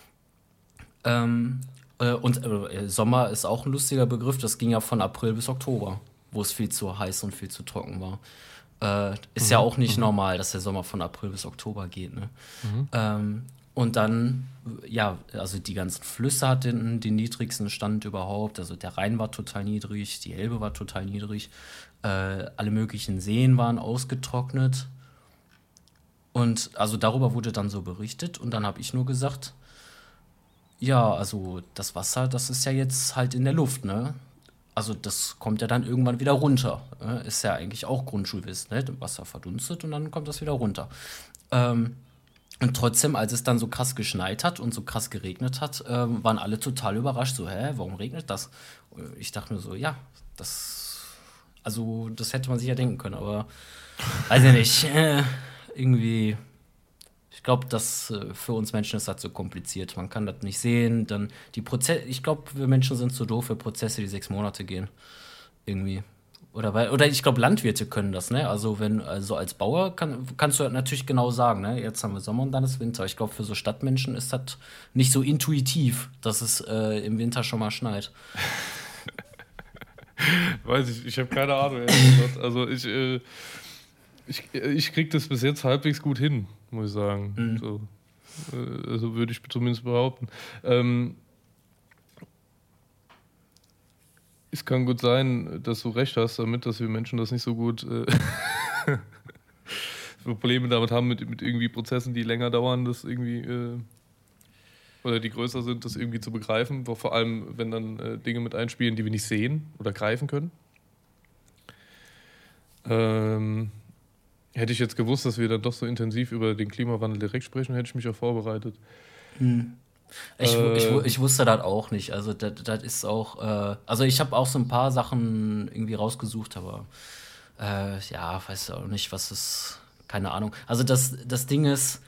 Sommer ist auch ein lustiger Begriff. Das ging ja von April bis Oktober, wo es viel zu heiß und viel zu trocken war. Ist ja auch nicht normal, dass der Sommer von April bis Oktober geht, ne? Und dann, ja, also die ganzen Flüsse hatten den niedrigsten Stand überhaupt. Also der Rhein war total niedrig, die Elbe war total niedrig. Alle möglichen Seen waren ausgetrocknet. Und also darüber wurde dann so berichtet. Und dann habe ich nur gesagt, ja, also das Wasser, das ist ja jetzt halt in der Luft, ne? Also das kommt ja dann irgendwann wieder runter. Ist ja eigentlich auch Grundschulwissen, ne? Das Wasser verdunstet und dann kommt das wieder runter. Und trotzdem, als es dann so krass geschneit hat und so krass geregnet hat, waren alle total überrascht. So, warum regnet das? Ich dachte mir so, ja, das hätte man sich ja denken können, aber weiß ich nicht. Irgendwie, ich glaube, das für uns Menschen ist das so kompliziert. Man kann das nicht sehen. Dann die Prozesse, ich glaube, wir Menschen sind so doof für Prozesse, die 6 Monate gehen. Irgendwie. Oder ich glaube, Landwirte können das, ne? Also als Bauer kannst du natürlich genau sagen, ne? Jetzt haben wir Sommer und dann ist Winter. Ich glaube, für so Stadtmenschen ist das nicht so intuitiv, dass es im Winter schon mal schneit. Weiß ich habe keine Ahnung. Also ich krieg das bis jetzt halbwegs gut hin, muss ich sagen. So, also würde ich zumindest behaupten. Es kann gut sein, dass du recht hast damit, dass wir Menschen das nicht so gut Probleme damit haben mit irgendwie Prozessen, die länger dauern, das irgendwie oder die größer sind, das irgendwie zu begreifen. Vor allem, wenn dann Dinge mit einspielen, die wir nicht sehen oder greifen können. Hätte ich jetzt gewusst, dass wir dann doch so intensiv über den Klimawandel direkt sprechen, hätte ich mich auch vorbereitet. Ich wusste das auch nicht. Also das ist auch, also ich habe auch so ein paar Sachen irgendwie rausgesucht, aber ja, weiß auch nicht, was ist, keine Ahnung. Also das Ding ist,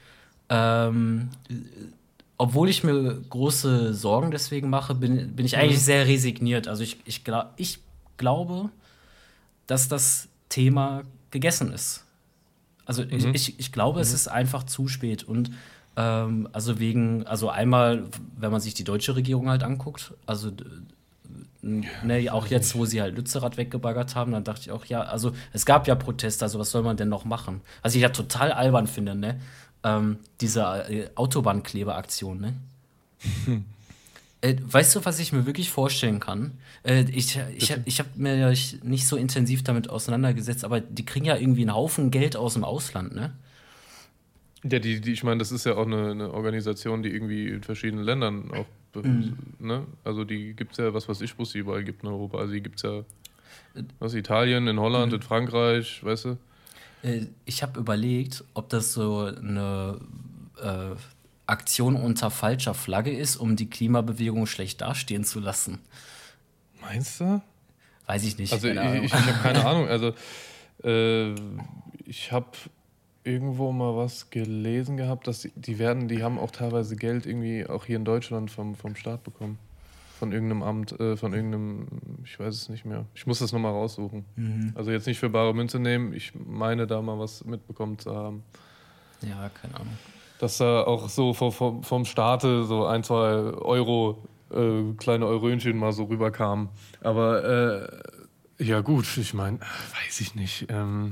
obwohl ich mir große Sorgen deswegen mache, bin ich eigentlich sehr resigniert. Also ich glaube, dass das Thema gegessen ist. Also ich glaube, es ist einfach zu spät. Und also einmal, wenn man sich die deutsche Regierung halt anguckt, also ne, auch jetzt, wo sie halt Lützerath weggebaggert haben, dann dachte ich auch, ja, also es gab ja Proteste, also was soll man denn noch machen? Also ich ja total albern finde, ne? Diese Autobahnkleberaktion, ne? Weißt du, was ich mir wirklich vorstellen kann? Ich habe mir nicht so intensiv damit auseinandergesetzt, aber die kriegen ja irgendwie einen Haufen Geld aus dem Ausland, ne? Ja, ich meine, das ist ja auch eine Organisation, die irgendwie in verschiedenen Ländern auch, ne? Also die gibt es ja, was weiß ich, wo es die überall gibt in Europa. Also die gibt es ja, Italien, in Holland, in Frankreich, weißt du? Ich habe überlegt, ob das so eine Aktion unter falscher Flagge ist, um die Klimabewegung schlecht dastehen zu lassen. Meinst du? Weiß ich nicht. Also ich habe keine Ahnung. Also ich habe irgendwo mal was gelesen gehabt, dass die haben auch teilweise Geld irgendwie auch hier in Deutschland vom Staat bekommen. Von irgendeinem Amt, ich weiß es nicht mehr. Ich muss das nochmal raussuchen. Also jetzt nicht für bare Münze nehmen, ich meine da mal was mitbekommen zu haben. Ja, keine Ahnung. Dass da auch so vom Staate so 1, 2 Euro, kleine Eurönchen mal so rüberkamen. Aber ja gut, ich meine, weiß ich nicht.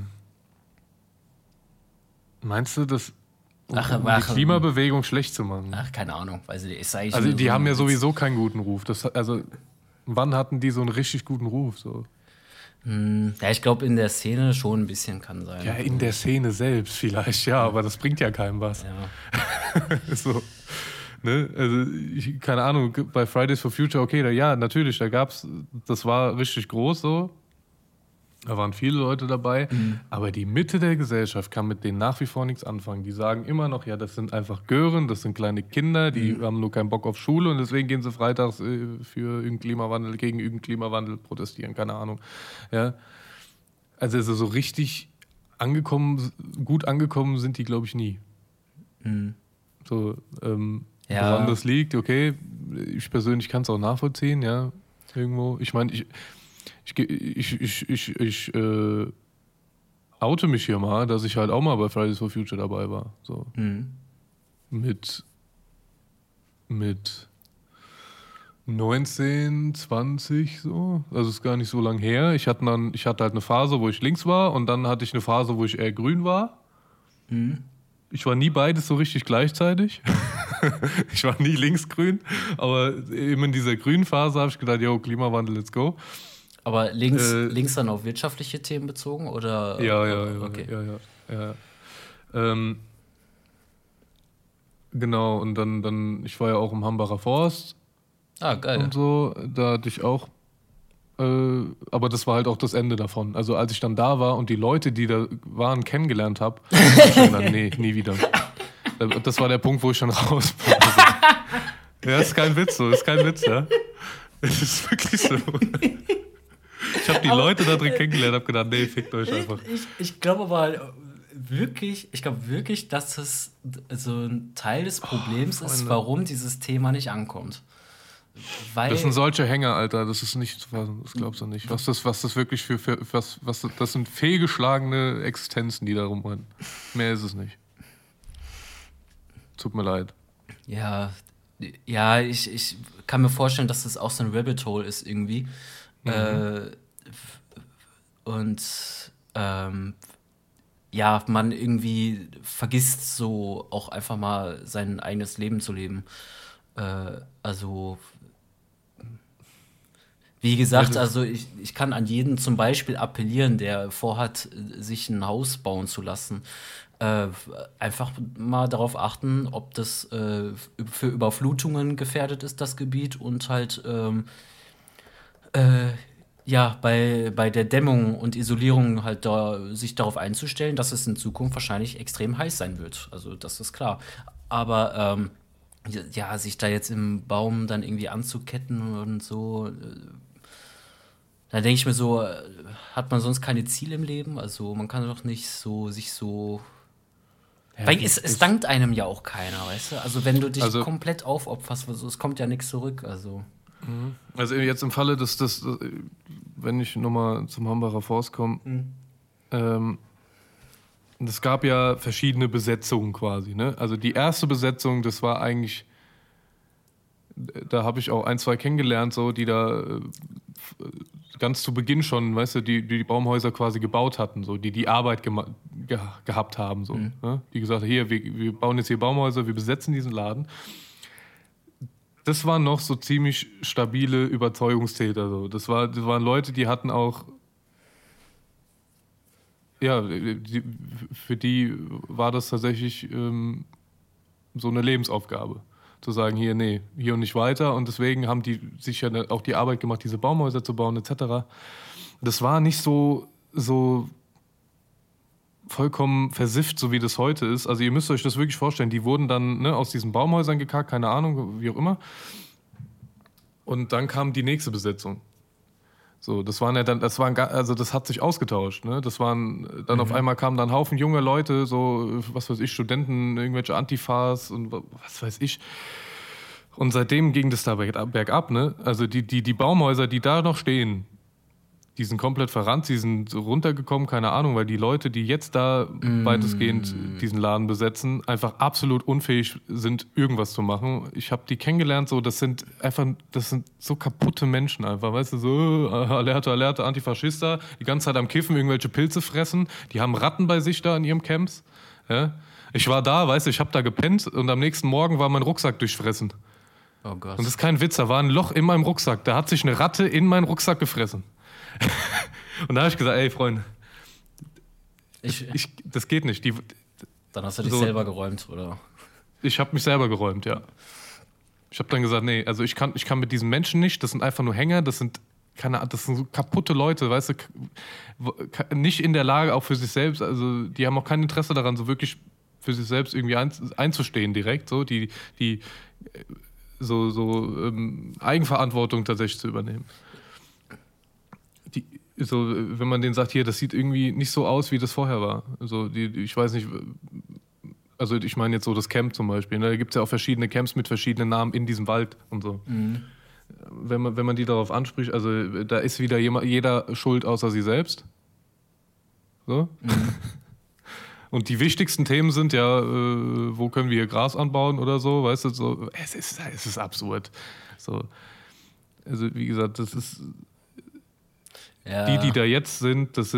Meinst du, dass um die Klimabewegung schlecht zu machen? Ach, keine Ahnung. Also die haben ja sowieso keinen guten Ruf. Wann hatten die so einen richtig guten Ruf? So? Ja, ich glaube, in der Szene schon ein bisschen kann sein. Ja, in der Szene selbst vielleicht, ja, aber das bringt ja keinem was. Ja. So, ne? Also, keine Ahnung, bei Fridays for Future, okay, natürlich, das war richtig groß so. Da waren viele Leute dabei, aber die Mitte der Gesellschaft kann mit denen nach wie vor nichts anfangen. Die sagen immer noch, ja, das sind einfach Gören, das sind kleine Kinder, die haben nur keinen Bock auf Schule und deswegen gehen sie freitags für irgendeinen Klimawandel, gegen irgendeinen Klimawandel protestieren, keine Ahnung. Ja? Also so richtig gut angekommen sind die, glaube ich, nie. So, woran das liegt, okay, ich persönlich kann es auch nachvollziehen, ja, irgendwo. Ich meine, ich oute mich hier mal, dass ich halt auch mal bei Fridays for Future dabei war. So. Mit 19, 20 so. Also ist gar nicht so lang her. Ich hatte halt eine Phase, wo ich links war und dann hatte ich eine Phase, wo ich eher grün war. Ich war nie beides so richtig gleichzeitig. Ich war nie linksgrün, aber eben in dieser grünen Phase habe ich gedacht, yo, Klimawandel, let's go. Aber links dann auf wirtschaftliche Themen bezogen, oder? Ja. Okay. Ja. Genau, und dann, ich war ja auch im Hambacher Forst. Ah, geil. Und so, da hatte ich auch, aber das war halt auch das Ende davon. Also als ich dann da war und die Leute, die da waren, kennengelernt habe, hab ich gedacht, nee, nie wieder. Das war der Punkt, wo ich schon raus war. Also, ja, ist kein Witz, ja. Es ist wirklich so. Ich habe die Leute da drin kennengelernt, habe gedacht, nee, fickt euch einfach. Ich glaube aber wirklich, dass das so ein Teil des Problems ist, warum dieses Thema nicht ankommt. Weil das sind solche Hänger, Alter, das ist nicht zu fassen, das glaubst du nicht. Was das wirklich das sind fehlgeschlagene Existenzen, die da rumrennen. Mehr ist es nicht. Tut mir leid. Ja, ich kann mir vorstellen, dass das auch so ein Rabbit Hole ist irgendwie. Man irgendwie vergisst so auch einfach mal sein eigenes Leben zu leben. Wie gesagt, also ich kann an jeden zum Beispiel appellieren, der vorhat, sich ein Haus bauen zu lassen. Einfach mal darauf achten, ob das für Überflutungen gefährdet ist, das Gebiet, und halt bei der Dämmung und Isolierung halt sich darauf einzustellen, dass es in Zukunft wahrscheinlich extrem heiß sein wird. Also das ist klar. Aber sich da jetzt im Baum dann irgendwie anzuketten und so, da denke ich mir so, hat man sonst keine Ziele im Leben? Also man kann doch nicht sich so... Ja, weil es dankt einem ja auch keiner, weißt du? Also wenn du dich komplett aufopferst, es kommt ja nichts zurück, also... Also jetzt im Falle, wenn ich nochmal zum Hambacher Forst komme, es gab ja verschiedene Besetzungen quasi, ne? Also die erste Besetzung, das war eigentlich, da habe ich auch 1, 2 kennengelernt, so, die da ganz zu Beginn schon, weißt du, die Baumhäuser quasi gebaut hatten, so, die Arbeit gehabt haben, so, ne? Die gesagt haben, hier, wir bauen jetzt hier Baumhäuser, wir besetzen diesen Laden. Das waren noch so ziemlich stabile Überzeugungstäter. So. Das waren Leute, die hatten auch, für die war das tatsächlich so eine Lebensaufgabe. Zu sagen, hier und nicht weiter. Und deswegen haben die sich ja auch die Arbeit gemacht, diese Baumhäuser zu bauen, etc. Das war nicht so vollkommen versifft, so wie das heute ist. Also ihr müsst euch das wirklich vorstellen. Die wurden dann aus diesen Baumhäusern gekackt, keine Ahnung, wie auch immer. Und dann kam die nächste Besetzung. So, das hat sich ausgetauscht. Ne? Das waren dann auf einmal kamen dann Haufen junge Leute, so was weiß ich, Studenten, irgendwelche Antifas und was weiß ich. Und seitdem ging das da bergab. Ne? Also die Baumhäuser, die da noch stehen, die sind komplett verrannt, die sind runtergekommen, keine Ahnung, weil die Leute, die jetzt da weitestgehend diesen Laden besetzen, einfach absolut unfähig sind, irgendwas zu machen. Ich habe die kennengelernt, so, das sind so kaputte Menschen einfach, weißt du, so, Alerte, Antifaschista, die ganze Zeit am Kiffen, irgendwelche Pilze fressen, die haben Ratten bei sich da in ihrem Camps, ja. Ich war da, weißt du, ich habe da gepennt und am nächsten Morgen war mein Rucksack durchfressen. Oh Gott. Und das ist kein Witz, da war ein Loch in meinem Rucksack, da hat sich eine Ratte in meinen Rucksack gefressen. Und da habe ich gesagt, ey, Freunde, das geht nicht. Dann hast du dich selber geräumt, oder? Ich habe mich selber geräumt, ja. Ich habe dann gesagt, nee, also ich kann mit diesen Menschen nicht, das sind einfach nur Hänger, das sind keine Ahnung, das sind so kaputte Leute, weißt du, nicht in der Lage, auch für sich selbst, also die haben auch kein Interesse daran, so wirklich für sich selbst irgendwie einzustehen direkt, so, die Eigenverantwortung tatsächlich zu übernehmen. So, wenn man denen sagt, hier, das sieht irgendwie nicht so aus, wie das vorher war. Also ich weiß nicht, also ich meine jetzt so das Camp zum Beispiel, ne? Da gibt es ja auch verschiedene Camps mit verschiedenen Namen in diesem Wald und so. Mhm. Wenn man die darauf anspricht, also da ist wieder jeder schuld außer sie selbst. So. Mhm. Und die wichtigsten Themen sind ja, wo können wir hier Gras anbauen oder so, weißt du, so, es ist absurd. So. Also wie gesagt, das ist die da jetzt sind, das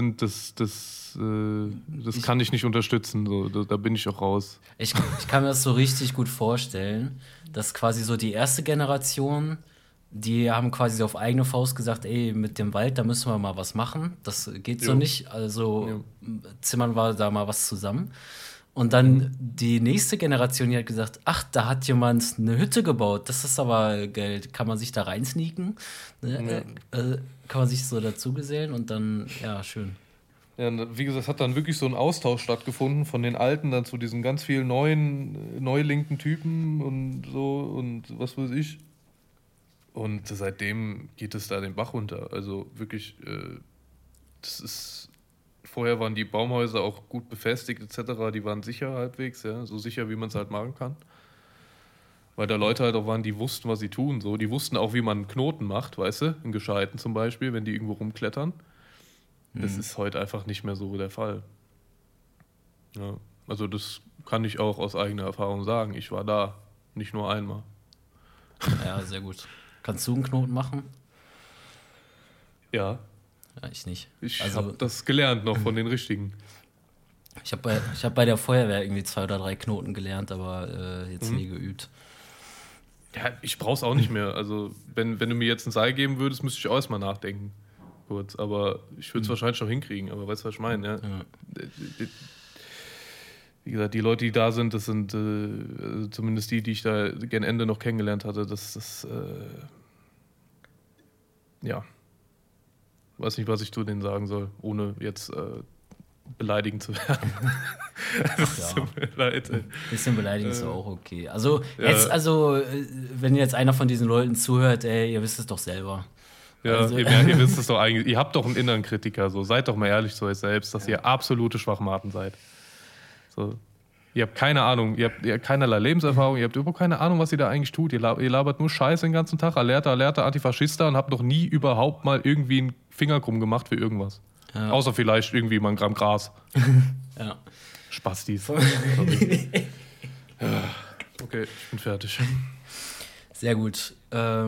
kann ich nicht unterstützen, so, da bin ich auch raus. Ich kann mir das so richtig gut vorstellen, dass quasi so die erste Generation, die haben quasi auf eigene Faust gesagt, ey, mit dem Wald, da müssen wir mal was machen. Das geht so nicht, also zimmern wir da mal was zusammen. Und dann die nächste Generation, die hat gesagt, ach, da hat jemand eine Hütte gebaut, das ist aber Geld, kann man sich da reinsneaken? Kann man sich so dazugesellen und dann, ja, schön. Ja, wie gesagt, hat dann wirklich so ein Austausch stattgefunden von den Alten dann zu diesen ganz vielen neulinken Typen und so und was weiß ich. Und seitdem geht es da den Bach runter. Also wirklich, das ist... Vorher waren die Baumhäuser auch gut befestigt etc., die waren sicher halbwegs, ja, so sicher, wie man es halt machen kann. Weil da Leute halt auch waren, die wussten, was sie tun. So. Die wussten auch, wie man einen Knoten macht, weißt du, einen gescheiten zum Beispiel, wenn die irgendwo rumklettern. Das ist heute einfach nicht mehr so der Fall. Ja, also das kann ich auch aus eigener Erfahrung sagen. Ich war da, nicht nur einmal. Ja, sehr gut. Kannst du einen Knoten machen? Ja. Ja, ich nicht. Ich habe das gelernt noch von den Richtigen. Ich hab bei der Feuerwehr irgendwie 2 oder 3 Knoten gelernt, aber jetzt nie geübt. Ja, ich brauch's auch nicht mehr. Also wenn du mir jetzt ein Seil geben würdest, müsste ich auch erstmal nachdenken. Kurz. Aber ich würde es wahrscheinlich noch hinkriegen. Aber weißt du, was ich meine? Ja? Ja. Wie gesagt, die Leute, die da sind, das sind zumindest die ich da gen Ende noch kennengelernt hatte. Das ja. Weiß nicht, was ich zu denen sagen soll, ohne jetzt beleidigend zu werden. Tut mir leid. Ein bisschen beleidigen ist auch okay. Also, wenn jetzt einer von diesen Leuten zuhört, ey, ihr wisst es doch selber. Ja, also, ihr wisst es doch eigentlich. Ihr habt doch einen inneren Kritiker. So. Seid doch mal ehrlich zu euch selbst, dass ihr absolute Schwachmaten seid. So. Ihr habt keine Ahnung, ihr habt keinerlei Lebenserfahrung, ihr habt überhaupt keine Ahnung, was ihr da eigentlich tut. Ihr labert nur Scheiße den ganzen Tag, Alerte, Antifaschista und habt noch nie überhaupt mal irgendwie einen Finger krumm gemacht für irgendwas. Ja. Außer vielleicht irgendwie mal ein Gramm Gras. Ja. Spastis. Okay, ich bin fertig. Sehr gut.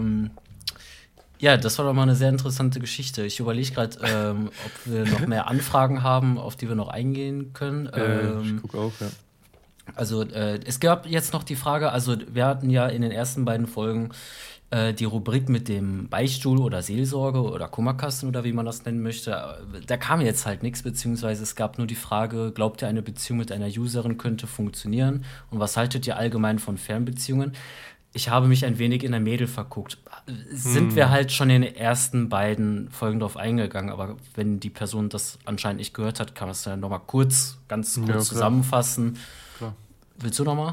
Ja, das war doch mal eine sehr interessante Geschichte. Ich überlege gerade, ob wir noch mehr Anfragen haben, auf die wir noch eingehen können. Ich gucke auch, ja. Also es gab jetzt noch die Frage, also wir hatten ja in den ersten beiden Folgen die Rubrik mit dem Beichtstuhl oder Seelsorge oder Kummerkasten oder wie man das nennen möchte. Da kam jetzt halt nichts, beziehungsweise es gab nur die Frage, glaubt ihr, eine Beziehung mit einer Userin könnte funktionieren? Und was haltet ihr allgemein von Fernbeziehungen? Ich habe mich ein wenig in der Mädel verguckt. Sind wir halt schon in den ersten beiden Folgen drauf eingegangen, aber wenn die Person das anscheinend nicht gehört hat, kann man es dann nochmal ganz kurz zusammenfassen. Klar. Willst du nochmal?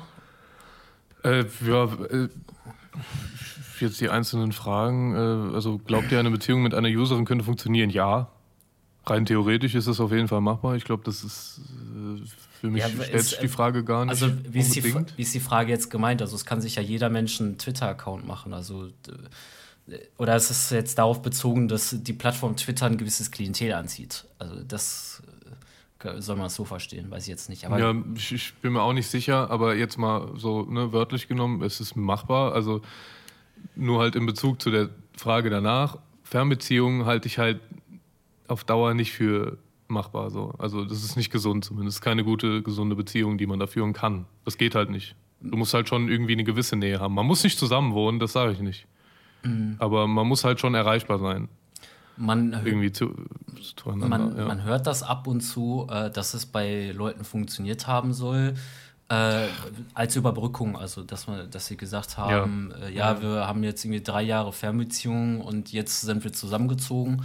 Jetzt die einzelnen Fragen. Also glaubt ihr, eine Beziehung mit einer Userin könnte funktionieren? Ja. Rein theoretisch ist es auf jeden Fall machbar. Ich glaube, das ist für mich stellt sich die Frage gar nicht. Also wie ist die Frage jetzt gemeint? Also es kann sich ja jeder Mensch einen Twitter-Account machen. Also oder ist es jetzt darauf bezogen, dass die Plattform Twitter ein gewisses Klientel anzieht? Also das soll man es so verstehen, weiß ich jetzt nicht. Aber ja, ich bin mir auch nicht sicher, aber jetzt mal so wörtlich genommen, es ist machbar. Also nur halt in Bezug zu der Frage danach, Fernbeziehungen halte ich halt auf Dauer nicht für machbar. So. Also das ist nicht gesund zumindest. Keine gute, gesunde Beziehung, die man da führen kann. Das geht halt nicht. Du musst halt schon irgendwie eine gewisse Nähe haben. Man muss nicht zusammen wohnen, das sage ich nicht. Mhm. Aber man muss halt schon erreichbar sein. Man hört das ab und zu, dass es bei Leuten funktioniert haben soll. Als Überbrückung, also dass sie gesagt haben, wir haben jetzt irgendwie 3 Jahre Fernbeziehung und jetzt sind wir zusammengezogen.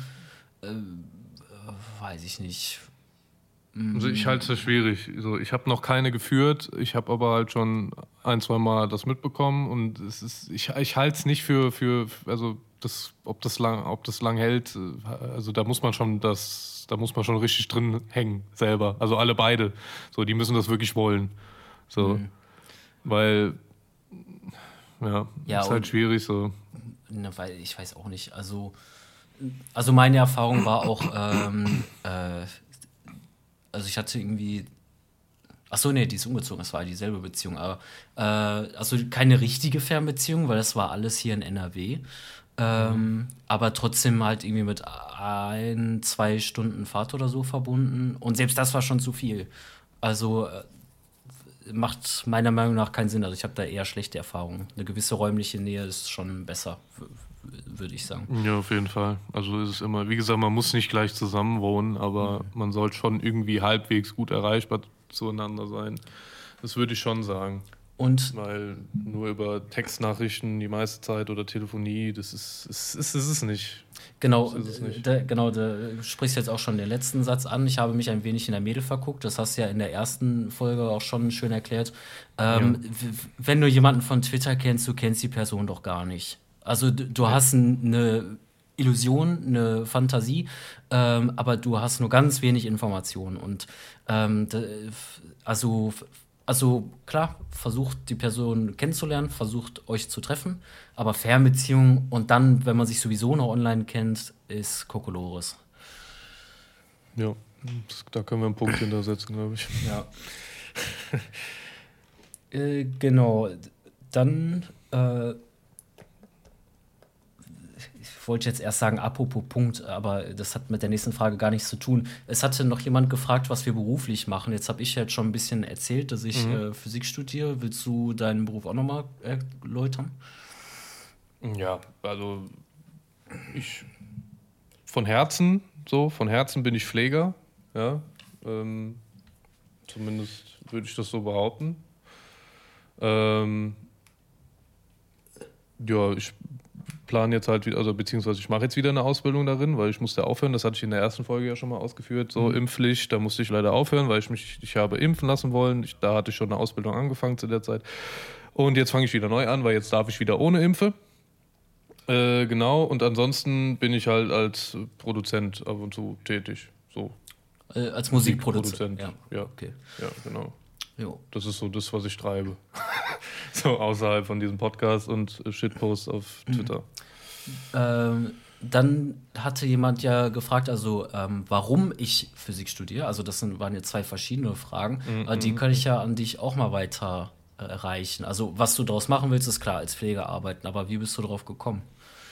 Weiß ich nicht. Also ich halte es für schwierig. So, ich habe noch keine geführt, ich habe aber halt schon 1-2 Mal das mitbekommen und ich halte es nicht für also ob das lang hält, also da muss man schon richtig drin hängen selber. Also alle beide. So, die müssen das wirklich wollen. So. Weil ist halt schwierig so. Ne, weil ich weiß auch nicht. Also meine Erfahrung war auch, also ich hatte irgendwie. Achso, nee, die ist umgezogen, es war dieselbe Beziehung. Aber, also keine richtige Fernbeziehung, weil das war alles hier in NRW. Aber trotzdem halt irgendwie mit 1-2 Stunden Fahrt oder so verbunden. Und selbst das war schon zu viel. Also macht meiner Meinung nach keinen Sinn. Also ich habe da eher schlechte Erfahrungen. Eine gewisse räumliche Nähe ist schon besser, würde ich sagen. Ja, auf jeden Fall. Also ist es immer, wie gesagt, man muss nicht gleich zusammen wohnen, aber man sollte schon irgendwie halbwegs gut erreichbar zueinander sein. Das würde ich schon sagen. Und weil nur über Textnachrichten die meiste Zeit oder Telefonie, das ist es nicht. Genau, da sprichst du jetzt auch schon den letzten Satz an. Ich habe mich ein wenig in der Mädel verguckt. Das hast du ja in der ersten Folge auch schon schön erklärt. Wenn du jemanden von Twitter kennst, du kennst die Person doch gar nicht. Also du hast eine Illusion, eine Fantasie, aber du hast nur ganz wenig Informationen. Und also klar, versucht die Person kennenzulernen, versucht euch zu treffen, aber Fernbeziehung und dann, wenn man sich sowieso noch online kennt, ist Kokolores. Ja, da können wir einen Punkt hintersetzen, glaube ich. Ja. Genau, dann ich wollte jetzt erst sagen, apropos Punkt, aber das hat mit der nächsten Frage gar nichts zu tun. Es hatte noch jemand gefragt, was wir beruflich machen. Jetzt habe ich jetzt schon ein bisschen erzählt, dass ich Physik studiere. Willst du deinen Beruf auch nochmal erläutern? Ja, also von Herzen bin ich Pfleger. Ja, zumindest würde ich das so behaupten. Ich plane jetzt halt wieder, also beziehungsweise ich mache jetzt wieder eine Ausbildung darin, weil ich musste aufhören, das hatte ich in der ersten Folge ja schon mal ausgeführt, so Impfpflicht, da musste ich leider aufhören, weil ich habe impfen lassen wollen, da hatte ich schon eine Ausbildung angefangen zu der Zeit und jetzt fange ich wieder neu an, weil jetzt darf ich wieder ohne Impfe. Genau, und ansonsten bin ich halt als Produzent ab und zu tätig, so. Als Musikproduzent. Ja, okay. Ja, genau. Jo. Das ist so das, was ich treibe. So außerhalb von diesem Podcast und Shitposts auf Twitter. Dann hatte jemand ja gefragt, also warum ich Physik studiere. Also das waren jetzt 2 verschiedene Fragen. Die kann ich ja an dich auch mal weiter erreichen. Also was du daraus machen willst, ist klar, als Pfleger arbeiten. Aber wie bist du darauf gekommen?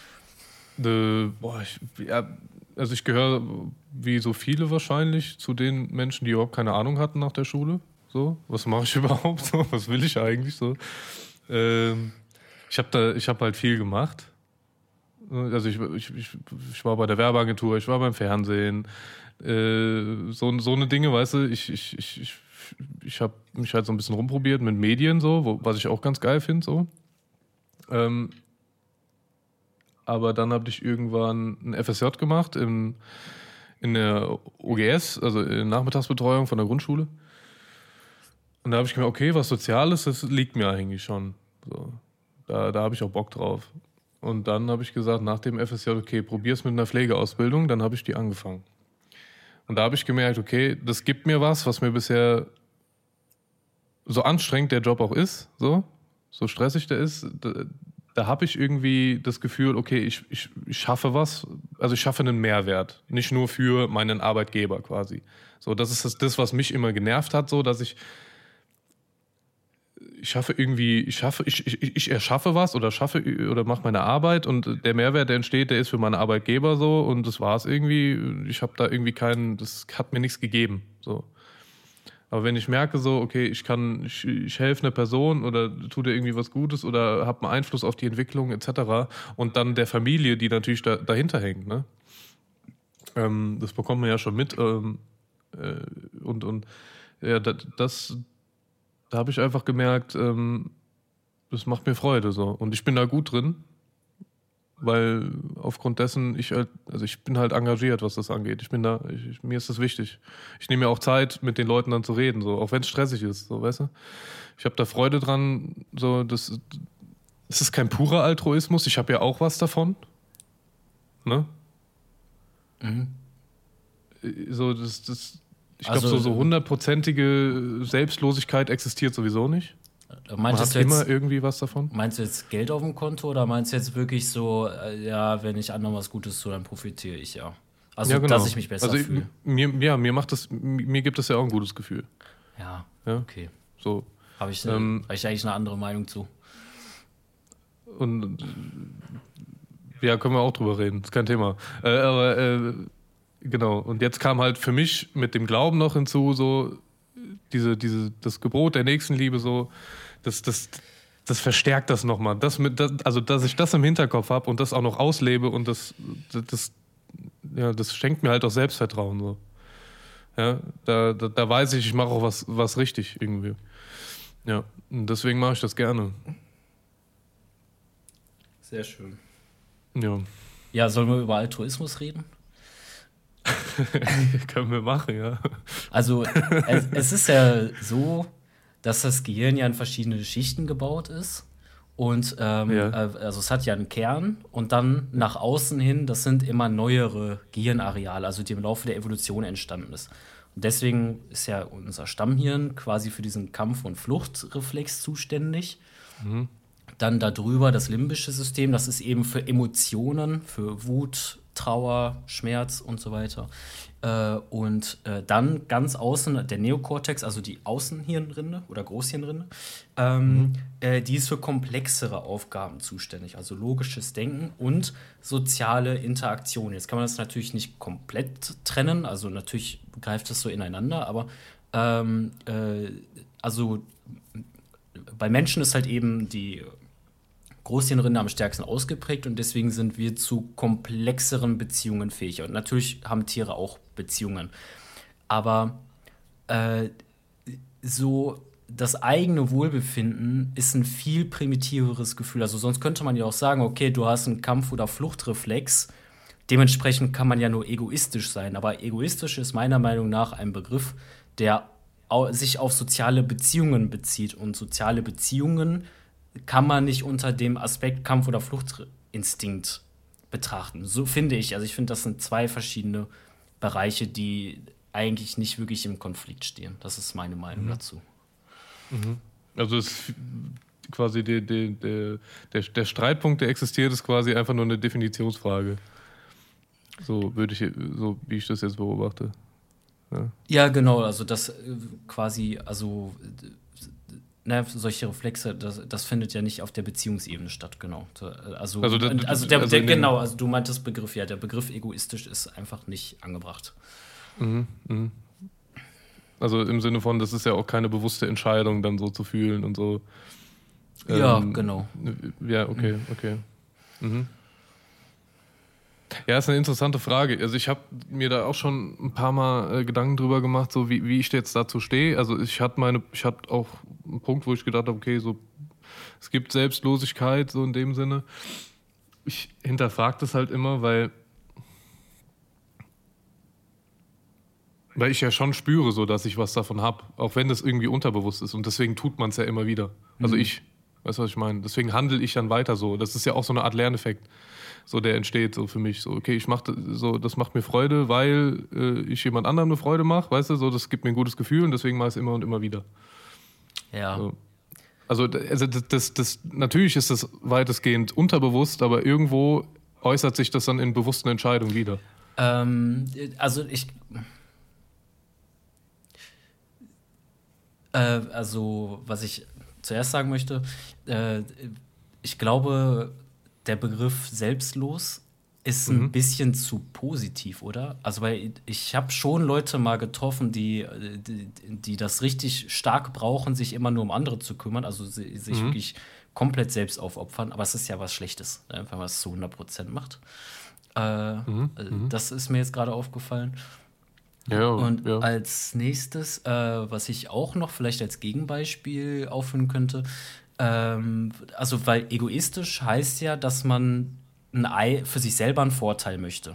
Ich gehöre wie so viele wahrscheinlich zu den Menschen, die überhaupt keine Ahnung hatten nach der Schule. So, was mache ich überhaupt? So, was will ich eigentlich? So, ich habe halt viel gemacht. Also ich war bei der Werbeagentur, ich war beim Fernsehen, so eine Dinge, weißt du. Ich habe mich halt so ein bisschen rumprobiert mit Medien, so, was ich auch ganz geil finde, so. Aber dann habe ich irgendwann ein FSJ gemacht in der OGS, also in der Nachmittagsbetreuung von der Grundschule. Und da habe ich gemerkt, okay, was Soziales, das liegt mir eigentlich schon. So. Da habe ich auch Bock drauf. Und dann habe ich gesagt, nach dem FSJ, okay, probier's mit einer Pflegeausbildung. Dann habe ich die angefangen. Und da habe ich gemerkt, okay, das gibt mir was mir bisher so anstrengend der Job auch ist, so stressig der ist, da habe ich irgendwie das Gefühl, okay, ich schaffe was, also ich schaffe einen Mehrwert, nicht nur für meinen Arbeitgeber quasi. So, das ist das, was mich immer genervt hat, so, dass ich erschaffe was oder mache meine Arbeit und der Mehrwert, der entsteht, der ist für meinen Arbeitgeber so und das war's irgendwie. Ich habe da irgendwie das hat mir nichts gegeben, so. Aber wenn ich merke so, okay, ich helfe einer Person oder tue dir irgendwie was Gutes oder habe einen Einfluss auf die Entwicklung etc. und dann der Familie, die natürlich dahinter hängt, ne? Das bekommt man ja schon mit und ja, das da habe ich einfach gemerkt, das macht mir Freude so. Und ich bin da gut drin, weil aufgrund dessen ich bin halt engagiert, was das angeht. Mir ist das wichtig. Ich nehme mir auch Zeit, mit den Leuten dann zu reden, so, auch wenn es stressig ist, so, weißt du? Ich habe da Freude dran, so, es ist kein purer Altruismus, ich habe ja auch was davon. Ne? Mhm. So, ich glaube, Also, so 100%ige Selbstlosigkeit existiert sowieso nicht. Man hat immer irgendwie was davon. Meinst du jetzt Geld auf dem Konto oder meinst du jetzt wirklich so, ja, wenn ich anderen was Gutes tue, dann profitiere ich, ja. Also, ja, genau. dass ich mich besser fühle. Mir gibt das ja auch ein gutes Gefühl. Ja, okay. So. Habe ich eigentlich eine andere Meinung zu. Und ja, können wir auch drüber reden, ist kein Thema. Genau, und jetzt kam halt für mich mit dem Glauben noch hinzu, so das Gebot der Nächstenliebe, so, das verstärkt das nochmal. Also, dass ich das im Hinterkopf habe und das auch noch auslebe und das schenkt mir halt auch Selbstvertrauen. So. Ja, da weiß ich mache auch was richtig irgendwie. Ja, und deswegen mache ich das gerne. Sehr schön. Ja. Ja, sollen wir über Altruismus reden? Können wir machen, ja. Also, es ist ja so, dass das Gehirn ja in verschiedene Schichten gebaut ist. Und also es hat ja einen Kern und dann nach außen hin, das sind immer neuere Gehirnareale, also die im Laufe der Evolution entstanden ist. Und deswegen ist ja unser Stammhirn quasi für diesen Kampf- und Fluchtreflex zuständig. Mhm. Dann darüber das limbische System, das ist eben für Emotionen, für Wut, Trauer, Schmerz und so weiter. Dann ganz außen der Neokortex, also die Außenhirnrinde oder Großhirnrinde, die ist für komplexere Aufgaben zuständig, also logisches Denken und soziale Interaktion. Jetzt kann man das natürlich nicht komplett trennen, also natürlich greift das so ineinander, aber also bei Menschen ist halt eben die Großhirnrinde am stärksten ausgeprägt und deswegen sind wir zu komplexeren Beziehungen fähig. Und natürlich haben Tiere auch Beziehungen. Aber so das eigene Wohlbefinden ist ein viel primitiveres Gefühl. Also sonst könnte man ja auch sagen, okay, du hast einen Kampf- oder Fluchtreflex. Dementsprechend kann man ja nur egoistisch sein. Aber egoistisch ist meiner Meinung nach ein Begriff, der sich auf soziale Beziehungen bezieht. Und soziale Beziehungen kann man nicht unter dem Aspekt Kampf- oder Fluchtinstinkt betrachten. So finde ich. Also ich finde, das sind zwei verschiedene Bereiche, die eigentlich nicht wirklich im Konflikt stehen. Das ist meine Meinung dazu. Mhm. Also ist quasi der Streitpunkt, der existiert, ist quasi einfach nur eine Definitionsfrage. So wie ich das jetzt beobachte. Ja, genau. Also das quasi, also solche Reflexe, das findet ja nicht auf der Beziehungsebene statt, genau. Also du meintest Begriff, ja, der Begriff egoistisch ist einfach nicht angebracht. Mhm, mhm. Also im Sinne von, das ist ja auch keine bewusste Entscheidung, dann so zu fühlen und so. Ja, genau. Ja, okay. Mhm. Ja, ist eine interessante Frage. Also ich habe mir da auch schon ein paar Mal Gedanken drüber gemacht, so wie ich jetzt dazu stehe. Also ich hatte auch einen Punkt, wo ich gedacht habe, okay, so es gibt Selbstlosigkeit, so in dem Sinne. Ich hinterfrage das halt immer, weil ich ja schon spüre, so dass ich was davon habe, auch wenn das irgendwie unterbewusst ist. Und deswegen tut man es ja immer wieder. Also weißt du, was ich meine? Deswegen handle ich dann weiter so. Das ist ja auch so eine Art Lerneffekt. So, der entsteht so für mich. So, okay, das macht mir Freude, weil ich jemand anderem eine Freude mache, weißt du, so, das gibt mir ein gutes Gefühl und deswegen mache ich es immer und immer wieder. Ja. So. Also das natürlich ist das weitestgehend unterbewusst, aber irgendwo äußert sich das dann in bewussten Entscheidungen wieder. Was ich zuerst sagen möchte, ich glaube, der Begriff selbstlos ist ein bisschen zu positiv, oder? Also, weil ich habe schon Leute mal getroffen, die das richtig stark brauchen, sich immer nur um andere zu kümmern, also sich wirklich komplett selbst aufopfern, aber es ist ja was Schlechtes, wenn man es zu 100% macht. Das ist mir jetzt gerade aufgefallen. Ja, Und ja. als nächstes, was ich auch noch vielleicht als Gegenbeispiel aufführen könnte, also weil egoistisch heißt ja, dass man für sich selber einen Vorteil möchte.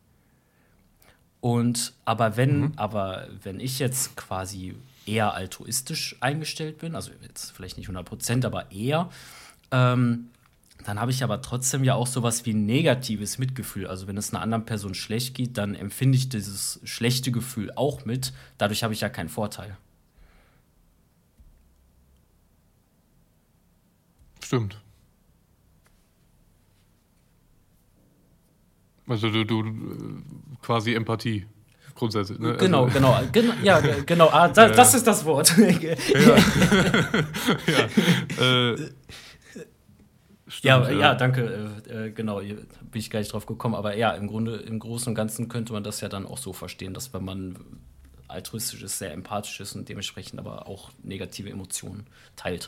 Aber wenn ich jetzt quasi eher altruistisch eingestellt bin, also jetzt vielleicht nicht 100%, aber eher, dann habe ich aber trotzdem ja auch sowas wie ein negatives Mitgefühl. Also wenn es einer anderen Person schlecht geht, dann empfinde ich dieses schlechte Gefühl auch mit. Dadurch habe ich ja keinen Vorteil. Stimmt. Also du quasi Empathie grundsätzlich. Ne? Genau, also, ja, genau. Das ist das Wort. Stimmt, ja, danke. Genau, hier bin ich gar nicht drauf gekommen. Aber ja, im Großen und Ganzen könnte man das ja dann auch so verstehen, dass wenn man altruistisch ist, sehr empathisch ist und dementsprechend aber auch negative Emotionen teilt.